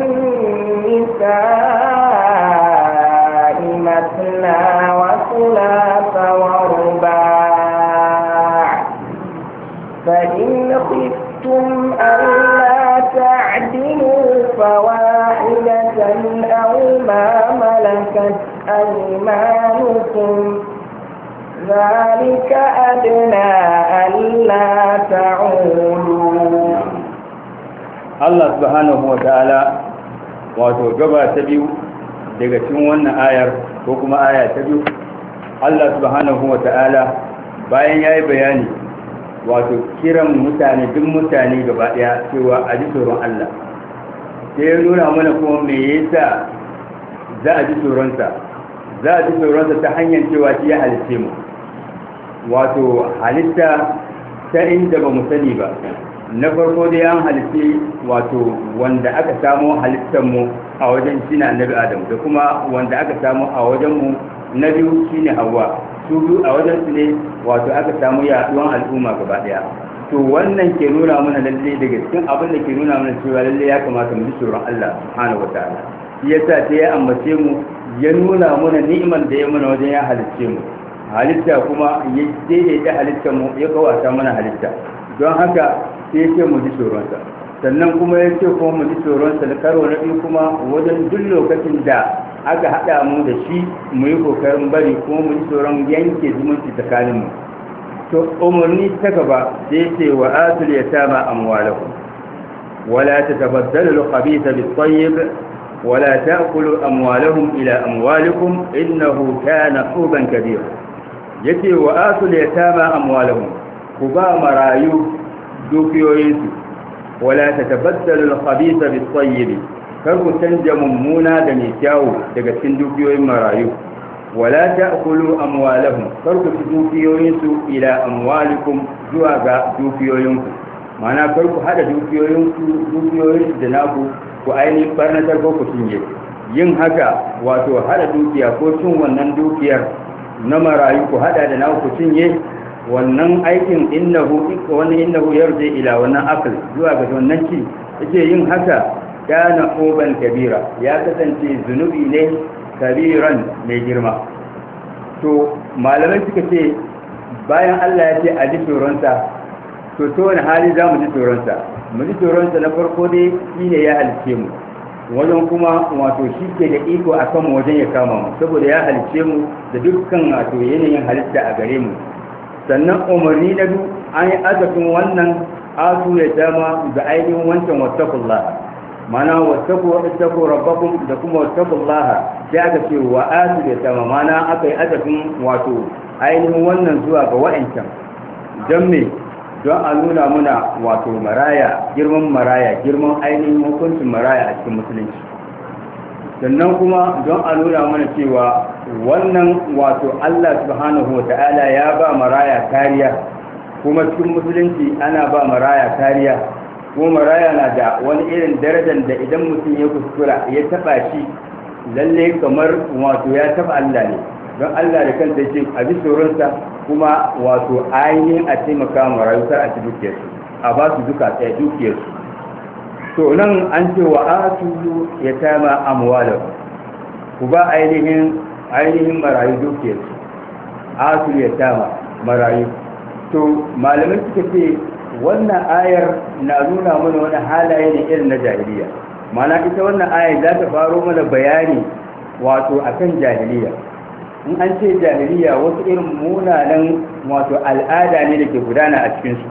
النساء مثنى وثلاث ورباع فإن خفتم ألا تعدلوا فواحدة أو ما ملكت أيمانكم ذلك أدنى ألا تعولوا Allah subhanahu wa ta'ala wato gaba ta biyu daga cikin wannan ayar ko kuma aya ta biyu Allah subhanahu wa ta'ala bayan yayi bayani wato kiran mutane duk mutane gaba daya cewa a ji tsoron Allah sai ya nuna mana kuma me yasa za a ji tsoronsa za a ji tsoronsa ta hanyar cewa shi ya halitte mu wato halitta ta inda ba mu sani ba na farko dai an halitte wato wanda aka samu halittar mu a wajen shine annabi Adam da kuma wanda aka samu a wajen mu na biyu shine Hawwa su biyu a wajen su ne wato aka samu yaduwan al'umma gaba daya to wannan ke nuna mana lalle daga cikin abin da ke nuna mana cewa lalle ya kamata mu ji tsoron Allah subhanahu wataala shi yasa sai ya ambace mu ya nuna mana ni'imar da ya mana wajen ya halicce mu halitta kuma ya daidaita halittar mu ya kawata mana halitta don haka sai ya ce mu ji tsoronsa sannan kuma ya ce kuma mu ji tsoronsa da karo na biyu kuma wajen duk lokacin da aka haɗa mu da shi mu yi kokarin bari kuma mu ji tsoron yanke zumunci tsakaninmu to umarni ta gaba da ya ce wa atul yatama amwalakum wala tatabaddalu al-khabitha bit-tayyib wala ta'kulu amwalahum ila amwalikum innahu kana huban kabira yace wa atul yatama amwalahum ku ba marayu dukiyoyinsu wala tatabaddalu al-khabitha bit-tayyib kar ku canja mummuna da mai kyawu daga cikin dukiyoyin marayu wala ta'kulu amwalahum kar ku ci dukiyoyinsu ila amwalikum zuwa ga dukiyoyinku ma'ana kar ku hada dukiyoyinku dukiyoyinsu da naku ku ainihin barnatar ko ku cinye yin haka wato hada dukiya ko cin wannan dukiyar na marayu ku hada da naku ku cinye wannan aikin innahu wannan innahu yarji ila wannan akal zuwa ga wannan ci yake yin haka kana uban kabira ya kasance zunubi ne kabiran mai girma to malamai suka ce bayan Allah ya ce a ji tsoronsa to to wani hali za mu ji tsoronsa mu ji tsoronsa na farko dai shine ya halice mu wajen kuma wato shi ke da iko a kanmu wajen ya kama mu saboda ya halice mu da dukkan wato yanayin halitta a gare mu sannan umarni na biyu an yi azafin wannan asu ya dama da ainihin wancan wattakullah mana wattaku wattaku rabbakum da kuma wattakullah sai aka ce wa asu ya dama mana aka yi azafin wato ainihin wannan zuwa ga wa'ancan don me don a nuna muna wato maraya girman maraya girman ainihin hukuncin maraya a cikin musulunci sannan kuma don a nuna mana cewa wannan wato Allah subhanahu wata'ala ya ba maraya kariya kuma cikin musulunci ana ba maraya kariya kuma maraya na da wani irin darajar da idan mutum ya kuskura ya taba shi lalle kamar wato ya taba Allah ne don Allah da kanta ce a bi tsoronsa kuma wato ainihin a taimaka marayu kar a ci dukiyarsu a ba su duka tsaye dukiyarsu to nan an ce wa atu ya tama amwalar ku ba ainihin ainihin marayu dukiyarsu atu ya tama marayu to malamai suka ce wannan ayar na nuna mana wani halaye ne irin na jahiliya mana ita wannan ayar za ta faro mana bayani wato akan jahiliya in an ce jahiliya wasu irin munanan wato al'ada ne da ke gudana a cikinsu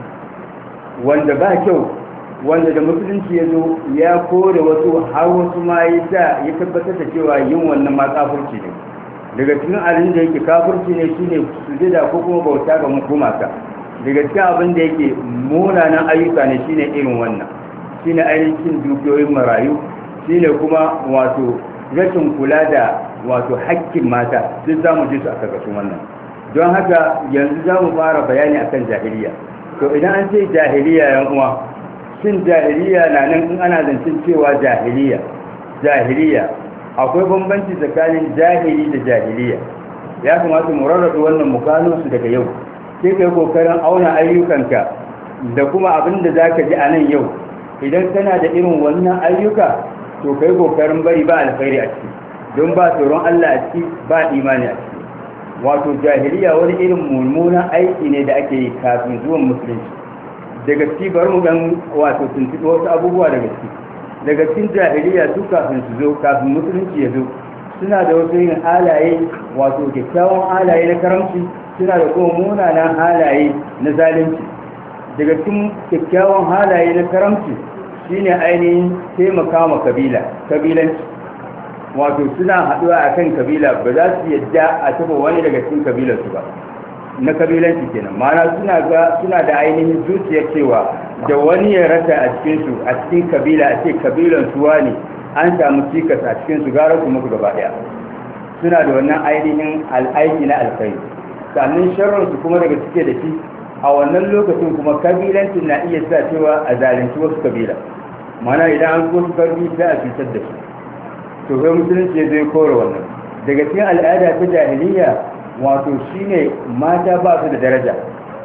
wanda ba kyau wanda da musulunci ya zo ya kore wasu har wasu ma ya sa ya tabbatar da cewa yin wannan ma kafurci ne daga cikin abin da yake kafurci ne shine sujada ko kuma bauta ga gumaka daga cikin abin da yake munanan ayyuka ne shine irin wannan shine ainihin dukiyoyin marayu shine kuma wato rashin kula da wato haƙƙin mata duk za mu ji su a karkashin wannan don haka yanzu za mu fara bayani akan jahiliya to idan an ce jahiliya yan uwa shin jahiliya na nan in ana zancen cewa jahiliya jahiliya akwai bambanci tsakanin jahili da jahiliya ya kamata mu rarrabe wannan mu gano su daga yau sai kai kokarin auna ayyukanka da kuma abin da zaka ji a nan yau idan kana da irin wannan ayyuka to kai kokarin bari ba alkhairi a ciki don ba tsoron Allah a ciki ba imani a ciki wato jahiliya wani irin mummunan aiki ne da ake yi kafin zuwan musulunci daga ciki bari mu dan wato tuntuɓe wasu abubuwa daga ciki daga cikin jahiliya su kafin su zo kafin musulunci ya zo suna da wasu yin halaye wato kyakkyawan halaye na karamci suna da kuma munanan halaye na zalunci daga cikin kyakkyawan halaye na karamci shine ainihin taimaka ma kabila kabilanci wato suna haɗuwa a kan kabila ba za su yadda a taɓa wani daga cikin kabilarsu ba na kabilanci kenan mana suna ga suna da ainihin zuciyar cewa da wani ya rasa a cikinsu a cikin kabila a ce kabilan suwa ne an samu cikas a cikinsu gara su muku gaba ɗaya suna da wannan ainihin al'aiki na alkhairi sannan sharransu kuma daga cike da shi a wannan lokacin kuma kabilancin na iya sa cewa a zalunci wasu kabila mana idan an ko su karbi sai a cutar da su to kai musulunci ya zai kore wannan daga cikin al'ada ta jahiliya wato shine mata ba su da daraja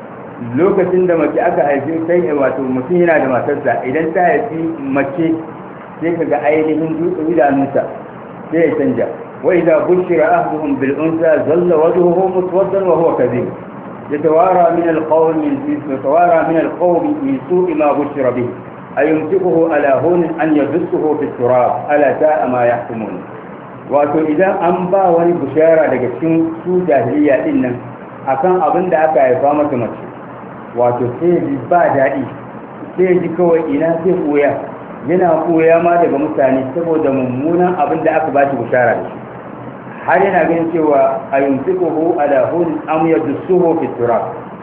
lokacin da mace aka haifi sai wato mutum yana da matarsa idan ta haifi mace sai kaga ainihin dutsen idanunsa sai ya canja wa idza bushira ahduhum bil unsa zalla wajhuhu muswaddan wa huwa kadhib yatawara min al qawm min yatawara min al qawm min su'i ma bushira bihi ayumsikuhu ala hun an yadsuhu fi turab ala ta'a ma yahkumun wato idan an ba wani bushara daga cikin su jahiliya din nan akan abin da aka haifa mata mace wato sai ji ba daɗi sai ji kawai ina sai koya yana koya ma daga mutane saboda mummunan abin da aka ba shi bushara da shi har yana ganin cewa ayumsikuhu ala hun am yadsuhu fi turab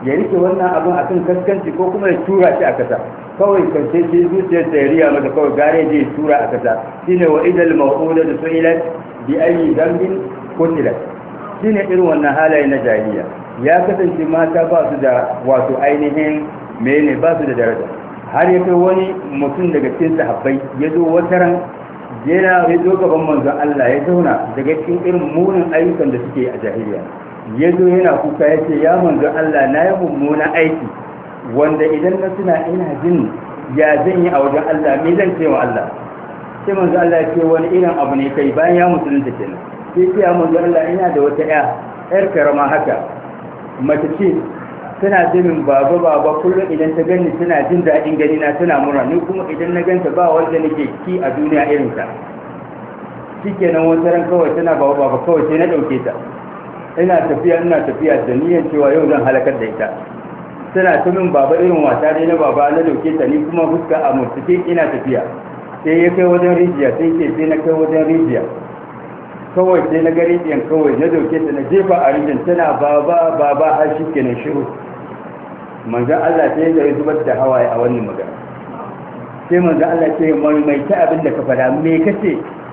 ya rike wannan abin a kan kaskanci ko kuma ya tura shi a kasa kawai karshe shi zuciyar ta riya mata kawai gare je ya tura a kasa shine wa idal mawuda da su'ilat bi ayi dambin kutilat shine irin wannan halaye na jahiliya ya kasance mata ba su da wato ainihin mene ba su da daraja har ya kai wani mutum daga cikin sahabbai ya zo wata ran yana ya zo gaban manzon Allah ya zauna daga cikin irin munin ayyukan da suke a jahiliya ya zo yana kuka ya ce ya manzon Allah na yi mummunan aiki wanda idan na tuna ina jin ya zan yi a wajen Allah me zan ce wa Allah sai manzon Allah ya ce wani irin abu ne kai bayan ya musulunta kenan sai ce ya manzon Allah ina da wata ƴa ƴar karama haka mace ce tana jimin baba baba kullum idan ta gani tana jin daɗin gani na tana murna ni kuma idan na ganta ba wanda nake ki a duniya irin ta shikenan wata ran kawai tana baba baba kawai sai na ɗauke ta ina tafiya ina tafiya da niyyar cewa yau zan halakar da ita tana ta min baba irin wasa dai na baba na ɗauke ta ni kuma fuska a murtuke ina tafiya sai ya kai wajen rijiya sai ce sai na kai wajen rijiya kawai sai na gari ɗiyan kawai na dauke ta na jefa a rijin tana baba baba har shi ke na shiru manzan Allah sai ya zubar da hawaye a wannan magana sai manzan Allah sai mai mai ta abin da ka fada me kace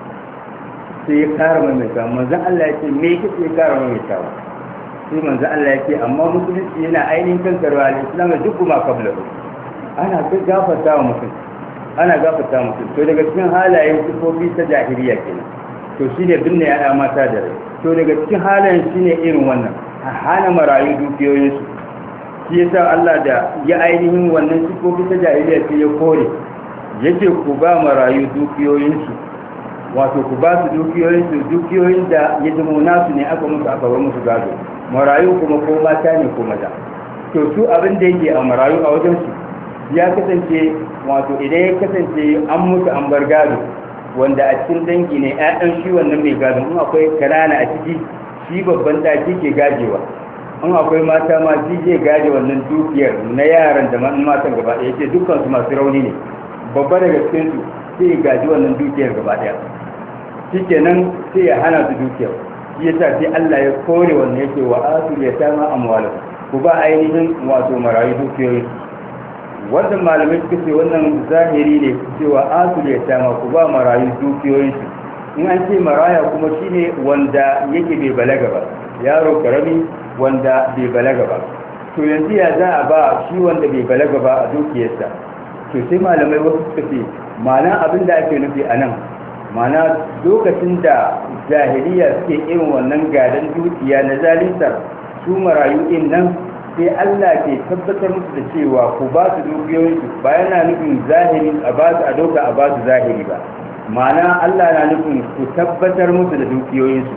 sai ya kara mai mai ta manzan Allah ya ce me kace ya kara mai mai ta sai manzan Allah ya ce amma musulunci yana ainihin kankarwa al-islam da duk kuma kabla ana ga gafarta wa mutum ana gafarta mutum to daga cikin halayen sifofi ta jahiliya kenan to shi ne binne ya mata da rai to daga cikin halayen shi ne irin wannan a hana marayu dukiyoyinsu shi yasa Allah da ya ainihin wannan sifofi ta jahiliya sai ya kore yake ku ba marayu dukiyoyinsu wato ku ba su dukiyoyinsu dukiyoyin da ya zama nasu ne aka musu aka bar musu gado marayu kuma ko mata ne ko maza to su abin da yake a marayu a wajen su ya kasance wato idan ya kasance an mutu an bar gado wanda a cikin dangi ne ƴaƴan shi wannan mai gado in akwai kanana a ciki shi babban ɗaki ke gajewa in akwai mata ma shi zai gaje wannan dukiyar na yaran da matan gaba ɗaya ce dukkan su masu rauni ne babba daga cikin su sai ya gaji wannan dukiyar gaba ɗaya shikenan sai ya hana su dukiyar shi yasa sai Allah ya kore wannan yake wa asul yatama amwaluhum ku ba ainihin wato marayu dukiyoyi wannan malamai suka ce wannan zahiri ne cewa asul yatama ku ba marayu dukiyoyinsu in an ce maraya kuma shine wanda yake bai balaga ba yaro karami wanda bai balaga ba to yanzu ya za a ba shi wanda bai balaga ba a dukiyarsa to sai malamai wasu suka ce ma'ana abin da ake nufi a nan ma'ana lokacin da jahiliya suke irin wannan gadan dukiya na zalintar su marayu din nan sai Allah ke tabbatar musu da cewa ku ba su dukiyoyinsu ba yana nufin zahiri a ba su a doka a ba su zahiri ba ma'ana Allah na nufin ku tabbatar musu da dukiyoyinsu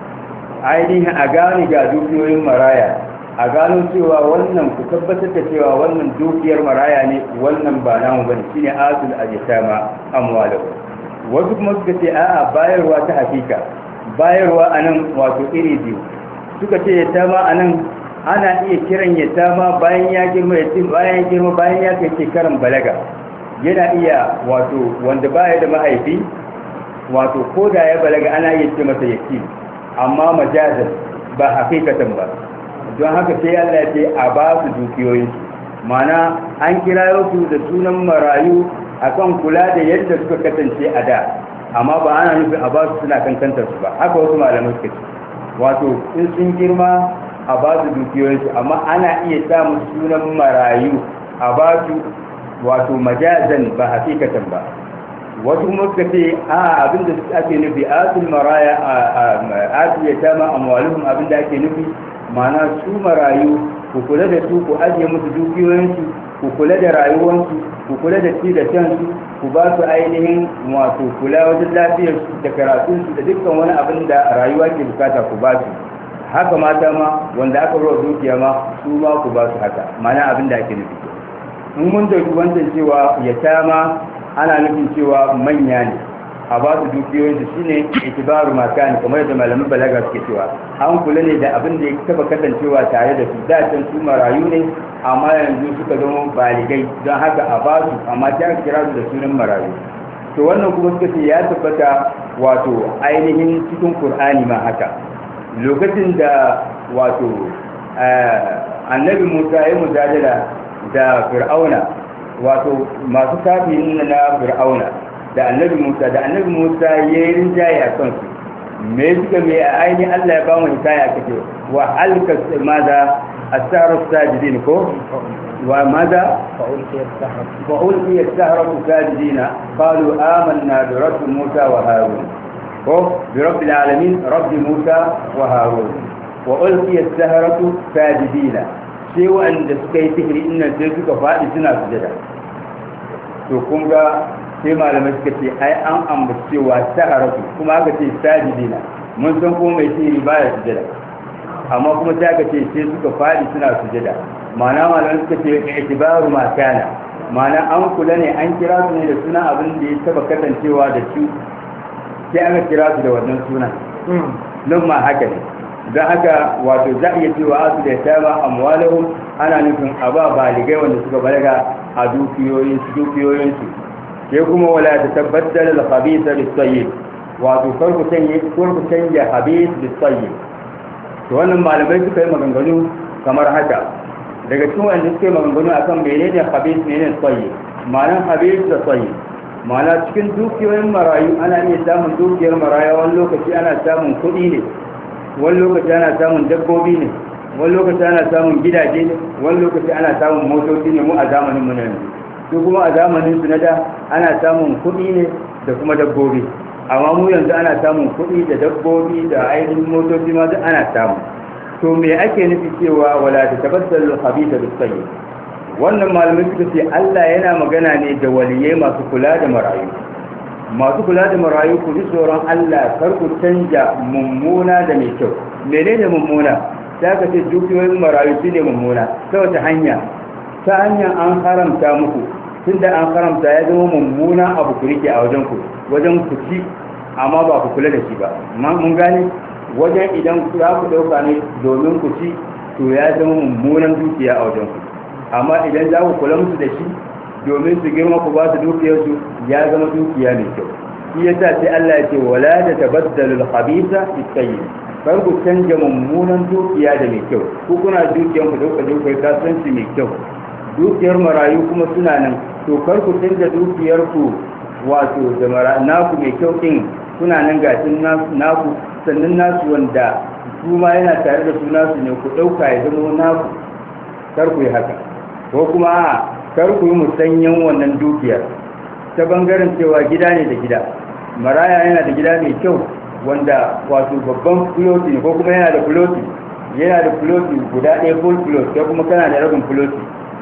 ainihin a gane ga dukiyoyin maraya a gano cewa wannan ku tabbatar da cewa wannan dukiyar maraya ne wannan ba namu bane shine asul ajtama amwalahu wasu kuma suka ce a'a bayarwa ta hakika bayarwa anan wato iri biyu suka ce yatama anan ana iya kiran yatama bayan ya girma yatim bayan ya girma bayan ya kai shekaran balaga yana iya wato wanda baya da mahaifi wato ko da ya balaga ana iya ce masa yatim amma majazan ba hakikatan ba don haka sai Allah ya ce a ba su dukiyoyinsu mana an kira su da sunan marayu akan kula da yadda suka kasance a da amma ba ana nufin a ba su suna kankantar su ba haka wasu malamai suka ce wato in sun girma a ba su dukiyoyinsu amma ana iya samun sunan marayu a ba su wato majazan ba hakikatan ba wasu kuma suka ce a abinda ake nufi asul maraya asul yatama amwaluhum abinda ake nufi ma'ana su marayu ku kula da su ku ajiye musu dukiyoyinsu ku kula da rayuwarsu ku kula da ci da shansu ku ba su ainihin wato kula wajen lafiyarsu da karatunsu da dukkan wani abin da rayuwa ke bukata ku ba su haka mata ma wanda aka rawa dukiya ma su ma ku ba su haka ma'ana abin da ake nufi in mun dauki wancan cewa yatama ana nufin cewa manya ne a ba su dukiyoyinsu shine itibaru makani kamar yadda malamin balaga suke cewa an kula ne da abin da ya taba kasancewa tare da su da can su marayu ne amma yanzu suka zama baligai don haka a ba su amma ta kira su da sunan marayu to wannan kuma suka ce ya tabbata wato ainihin cikin Qur'ani ma haka lokacin da wato annabi Musa ya mujadala da fir'auna wato masu kafin na fir'auna da annabi Musa da annabi Musa ya yi rinjaye a kansu me suka me a ainihin Allah ya ba mu hikaya kace wa alka maza asaru sajidin ko wa maza fa ulqiya as-sahratu sajidina qalu amanna bi rabbi Musa wa Harun ko bi rabbil alamin rabbi Musa wa Harun wa ulqiya as-sahratu sajidina sai wanda suka yi sihiri innan sai suka faɗi suna sujada to kun ga sai malamai suka ce ai an ambaci cewa saharatu kuma aka ce sajidina mun san ko mai sihiri baya sujada amma kuma sai aka ce sai suka faɗi suna sujada ma'ana malamai suka ce itibaru ma kana ma'ana an kula ne an kira su ne da suna abin da ya taba kasancewa da shi sai aka kira su da wannan suna nan ma haka ne don haka wato za a iya cewa asu da ya taba amwalahum ana nufin aba baligai wanda suka balaga a dukiyoyinsu dukiyoyinsu sai kuma wala ta tabbatar da khabisa bis tayyib wato farko canje farko canje habis bis tayyib to wannan malamai suka yi maganganu kamar haka daga cikin wanda suka yi maganganu akan menene habis menene tayyib ma'anar habis da tayyib ma'ana cikin dukiyoyin marayu ana iya samun dukiyar marayu wani lokaci ana samun kuɗi ne wani lokaci ana samun dabbobi ne wani lokaci ana samun gidaje ne wani lokaci ana samun motoci ne mu a zamanin mu ne su kuma a zamanin su na da ana samun kuɗi ne da kuma dabbobi amma mu yanzu ana samun kuɗi da dabbobi da ainihin motoci ma duk ana samu to me ake nufi cewa wala ta tabaddalu khabitha bis tayyib wannan malamai suka ce Allah yana magana ne da waliyai masu kula da marayu masu kula da marayu ku ji tsoron Allah kar ku canja mummuna da mai kyau menene mummuna sai ka ce dukiyoyin marayu shine mummuna ta wata hanya ta hanyar an haramta muku tunda an haramta ya zama mummuna abu ku rike a wajen ku wajen ku ci amma ba ku kula da shi ba mun gane wajen idan za ku dauka ne domin ku ci to ya zama mummunan dukiya a wajen ku amma idan za ku kula musu da shi domin su girma ku ba su dukiyarsu ya zama dukiya mai kyau shi yasa sai Allah ya ce wala da tabaddalu al-khabitha bit-tayyib kar ku canja mummunan dukiya da mai kyau ku kuna dukiyar ku dauka dukiyar kasuwanci mai kyau dukiyar marayu kuma suna nan to kar ku canja dukiyar ku wato da naku mai kyau din kuna nan gashin naku sannan nasu wanda su ma yana tare da su nasu ne ku dauka ya zama naku kar ku yi haka ko kuma kar ku yi musanyen wannan dukiyar ta bangaren cewa gida ne da gida maraya yana da gida mai kyau wanda wato babban fuloti ne ko kuma yana da fuloti yana da fuloti guda ɗaya full fuloti ko kuma kana da rabin fuloti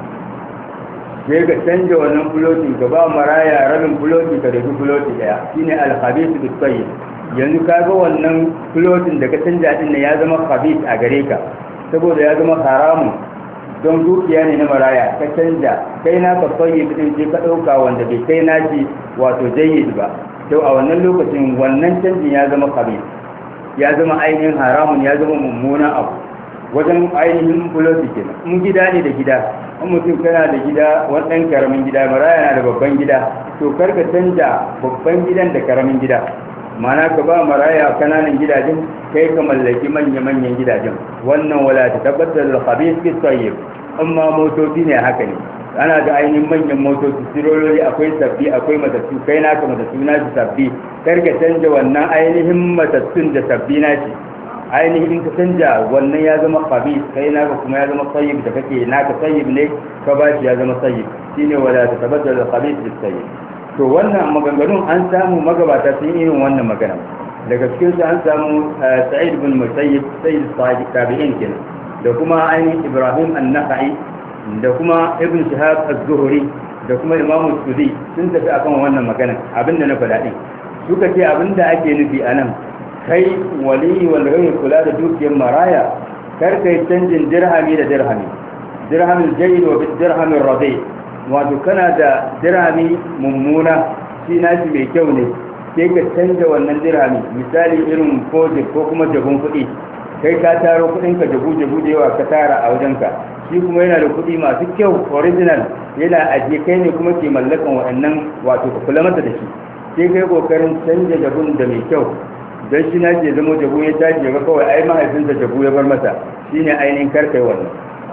sai ka canja wannan fulotin ka ba maraya rabin fuloti ka dafi fuloti ɗaya shine alhabis bis tayyib yanzu ka ga wannan fulotin da ka canja din ya zama khabis a gare ka saboda ya zama haramun don dukiya ne na maraya ka canja kai na ka tsaye kudin je ka ɗauka wanda bai kai naji wato jayyid ba to a wannan lokacin wannan canjin ya zama khabith ya zama ainihin haramun ya zama mummuna abu wajen ainihin buloti kenan in gida ne da gida in mutum kana da gida wannan karamin gida maraya na da babban gida to karka canja babban gidan da karamin gida mana ka ba maraya kananan gidajen kai ka mallaki manya-manyan gidajen wannan wala ta tabbatar da khabith bis tayyib amma motoci ne haka ne ana da ainihin manyan motoci sirololi akwai sabbi akwai matattu kai naka matattu na shi sabbi karka canja wannan ainihin matattun da sabbi na shi ainihin ka canja wannan ya zama khabith kai naka kuma ya zama tayyib da kake naka tayyib ne ka ba shi ya zama tayyib shine wala ta tabbatar da khabith bis tayyib to wannan maganganun an samu magabata sun yi irin wannan magana daga cikin su an samu Sa'id bin Musayyib Sayyid tabi'in kenan da kuma ainihin Ibrahim an-Nakhai da kuma Ibn Shihab az-Zuhri da kuma Imam Sudi sun tafi akan wannan magana abinda na faɗa din suka ce abinda ake nufi anan kai wali wanda kake kula da dukiyar maraya kar kai canjin dirhami da dirhami dirhamul jayyid wa bil dirhamir radi wato kana da dirhami mummuna shi nashi mai kyau ne sai ka canja wannan dirhami misali irin project ko kuma jabun kuɗi kai ka taro kuɗin ka jabu jabu da yawa ka tara a wajenka shi kuma yana da kuɗi masu kyau original yana ajiye kai ne kuma ke mallakan waɗannan wato ka kula masa da shi sai kai kokarin canja jabun da mai kyau don shi nashi ya zama jabu ya tashi ya ga kawai ai mahaifinsa jabu ya bar masa shine ainihin karkai wannan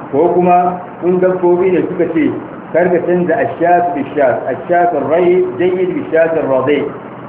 ko kuma kun dabbobi ne suka ce karka canza ashas bishas ashas rai jayyid bishas radai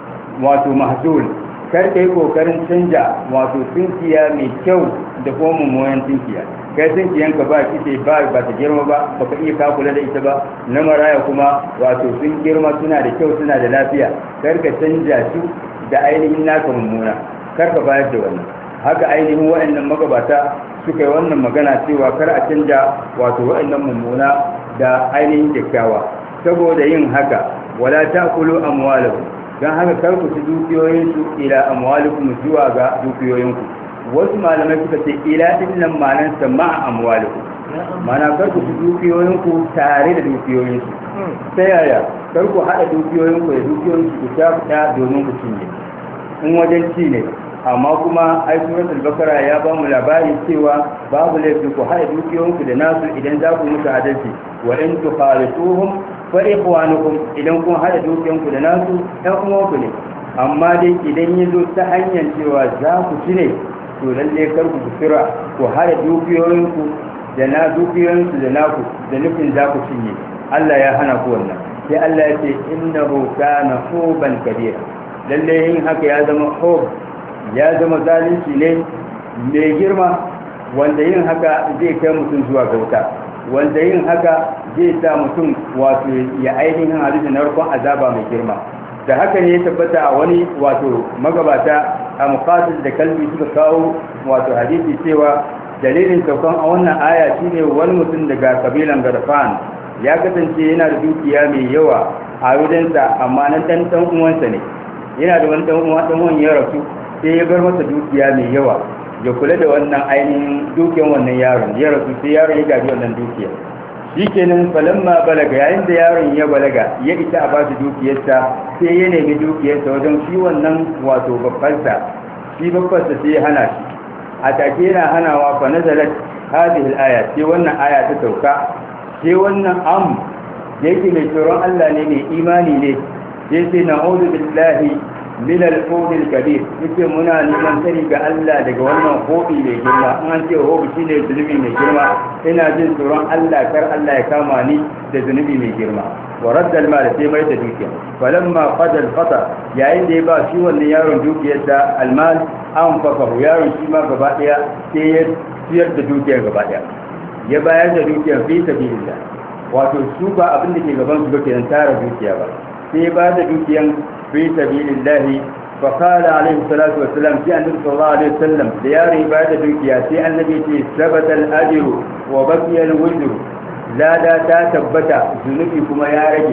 wato mahsul karka yi kokarin canja wato tunkiya mai kyau da kuma mummunan tunkiya kai tunkiyanka ba kike ba ba ta girma ba baka iya ka kula da ita ba na maraya kuma wato sun girma suna da kyau suna da lafiya karka canja su da ainihin naka mummuna karka bayar da wannan haka ainihin waɗannan magabata suka yi wannan magana cewa kar a canja wato waɗannan mummuna da ainihin kyakkyawa saboda yin haka wala ta'kulu amwalakum dan haka kar ku ci dukiyoyinsu ila amwalikum zuwa ga dukiyoyinku wasu malamai suka ce ila dinnan ma'anar sa ma'a amwalikum mana kar ku ci dukiyoyinku tare da dukiyoyinsu ta yaya kar ku haɗa dukiyoyinku da dukiyoyinsu ku sha kuɗa domin ku cinye in wajen ci ne amma kuma ai suratul bakara ya ba mu labari cewa babu laifi ku haɗa dukiyoyinku da nasu idan za ku musu adalci wa in tukhalituhum fa ikhwanukum idan kun haɗa dukiyoyinku da nasu ɗan uwanku ne amma dai idan ya zo ta hanyar cewa za ku ci ne to lalle kar ku kusura ku haɗa dukiyoyinku da na dukiyoyinsu da naku da nufin za ku cinye Allah ya hana ku wannan sai Allah ya ce innahu kana huban kabira lalle yin haka ya zama hub ya zama zalunci ne mai girma wanda yin haka zai kai mutum zuwa ga wuta wanda yin haka zai sa mutum wato ya ainihin halittar narkon azaba mai girma da haka ne ya tabbata a wani wato magabata a muqatil da kalbi suka kawo wato hadisi cewa dalilin saukan a wannan aya shine wani mutum daga kabilan Garfan ya kasance yana da dukiya mai yawa a wajensa amma nan dan dan uwansa ne yana da wani dan uwa dan uwan ya rasu sai ya bar masa dukiya mai yawa ya kula da wannan ainihin dukiyar wannan yaron ya rasu sai yaron ya gaji wannan dukiya shikenan falamma balaga yayin da yaron ya balaga ya ita a ba shi dukiyarsa sai ya nemi dukiyarsa wajen shi wannan wato babbansa shi babbansa sai ya hana shi a take yana hanawa fa nazalat hadhihi al-aya sai wannan aya ta sauka sai wannan am yake mai tsoron Allah ne mai imani ne sai sai na'udhu billahi min al-qawli al-kabir yace muna neman tsari ga Allah daga wannan hobi mai girma an ce hobi shine zunubi mai girma ina jin tsoron Allah kar Allah ya kama ni da zunubi mai girma wa radda al-mal sai mai da dukiya falamma qada al-khata yayin da ya ba shi wannan yaron dukiyar da al-mal an faka yaron shi ma gaba daya sai ya ciyar da dukiyar gaba daya ya bayar da dukiyar fi sabilillah wato su ba abin da ke gaban su ba kenan tara dukiya ba sai ya bayar da dukiyar في سبيل الله فقال عليه الصلاة والسلام في النبي صلى الله عليه وسلم ديار عبادة دوكيا في النبي ثبت الأجر وبقي الوزر لا دا تثبت ذنوبكم يا رجل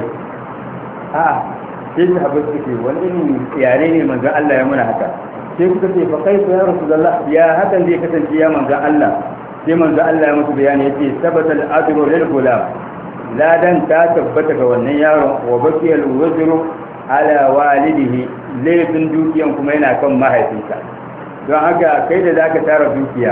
آه sai sahabbai suke wani yare ne manzon Allah ya muna haka sai kuka ce fa kaifa ya rasulullah ya hakan zai kasance ya manzon Allah sai manzon Allah ya musu bayani yace sabata al-ajru lil gulam ladan ta tabbata ga wannan yaron wa baqiya al-wazru ala walidihi laifin dukiyan kuma yana kan mahaifinsa don haka kai da zaka tara dukiya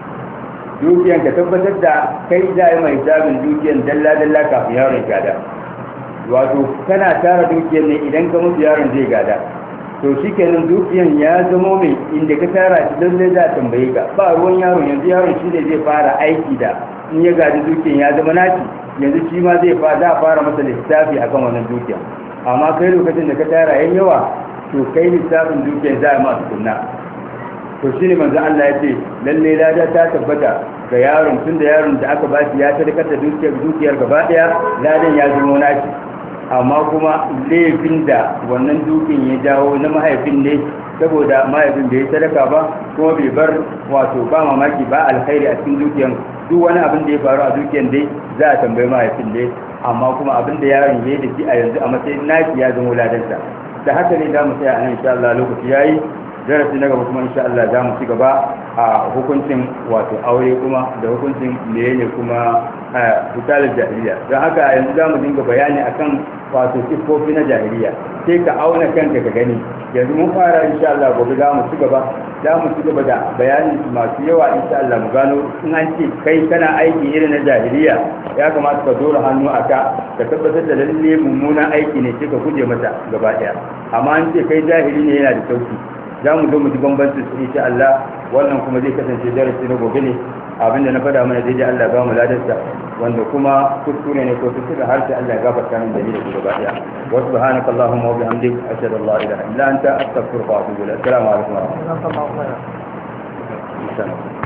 dukiyan ka tabbatar da kai da mai hisabin dukiyan dalla dalla kafin yaron gada wato kana tara dukiyan ne idan ka mutu yaron zai gada to shikenan dukiyan ya zamo mai inda ka tara shi lalle za ta tambaye ka ba ruwan yaron yanzu yaron shi ne zai fara aiki da in ya gadi dukiyan ya zama naci yanzu shi ma zai fara fara masa lissafi akan wannan dukiyan amma kai lokacin da ka tara yan yawa to kai lissafin dukiyar za a masu kunna to shi ne manzo Allah ya ce lalle lada ta tabbata ga yaron tun da yaron da aka bashi ya sadakar da dukiyar dukiyar gaba daya ladan ya zama naci amma kuma laifin da wannan dukin ya jawo na mahaifin ne saboda mahaifin bai sadaka ba kuma bai bar wato ba mamaki ba alkhairi a cikin dukiyar duk wani abin da ya faru a dukiyar dai za a tambayi mahaifin ne amma kuma abin da yaron ya yi da shi a yanzu a matsayin naki ya zama wuladarsa da haka ne za mu tsaya a nan insha Allah lokaci ya yi darasi na gaba kuma insha Allah za mu ci gaba a hukuncin wato aure kuma da hukuncin menene kuma hutalar jahiliya don haka yanzu za mu dinga bayani akan wato siffofi na jahiliya sai ka auna kanka ka gani yanzu mun fara insha Allah gobe za mu ci gaba za mu ci gaba da bayanin masu yawa insha Allah mu gano in an ce kai kana aiki irin na jahiliya ya kamata ka dora hannu a ka ka tabbatar da lalle mummunan aiki ne sai ka guje mata gaba daya amma an ce kai jahili ne yana da sauki za mu zo mu ji bambancin su insha Allah wannan kuma zai kasance darasi na gobe ne abinda na faɗa mana daidai Allah ya ba mu ladarsa wanda kuma kuskure ne ko kuskure harshe Allah ya gafarta min da ni da ku gaba daya wa subhanaka allahumma wa bihamdik ashhadu an la ilaha illa anta astaghfiruka wa atubu ilaik assalamu alaikum wa rahmatullahi wa barakatuh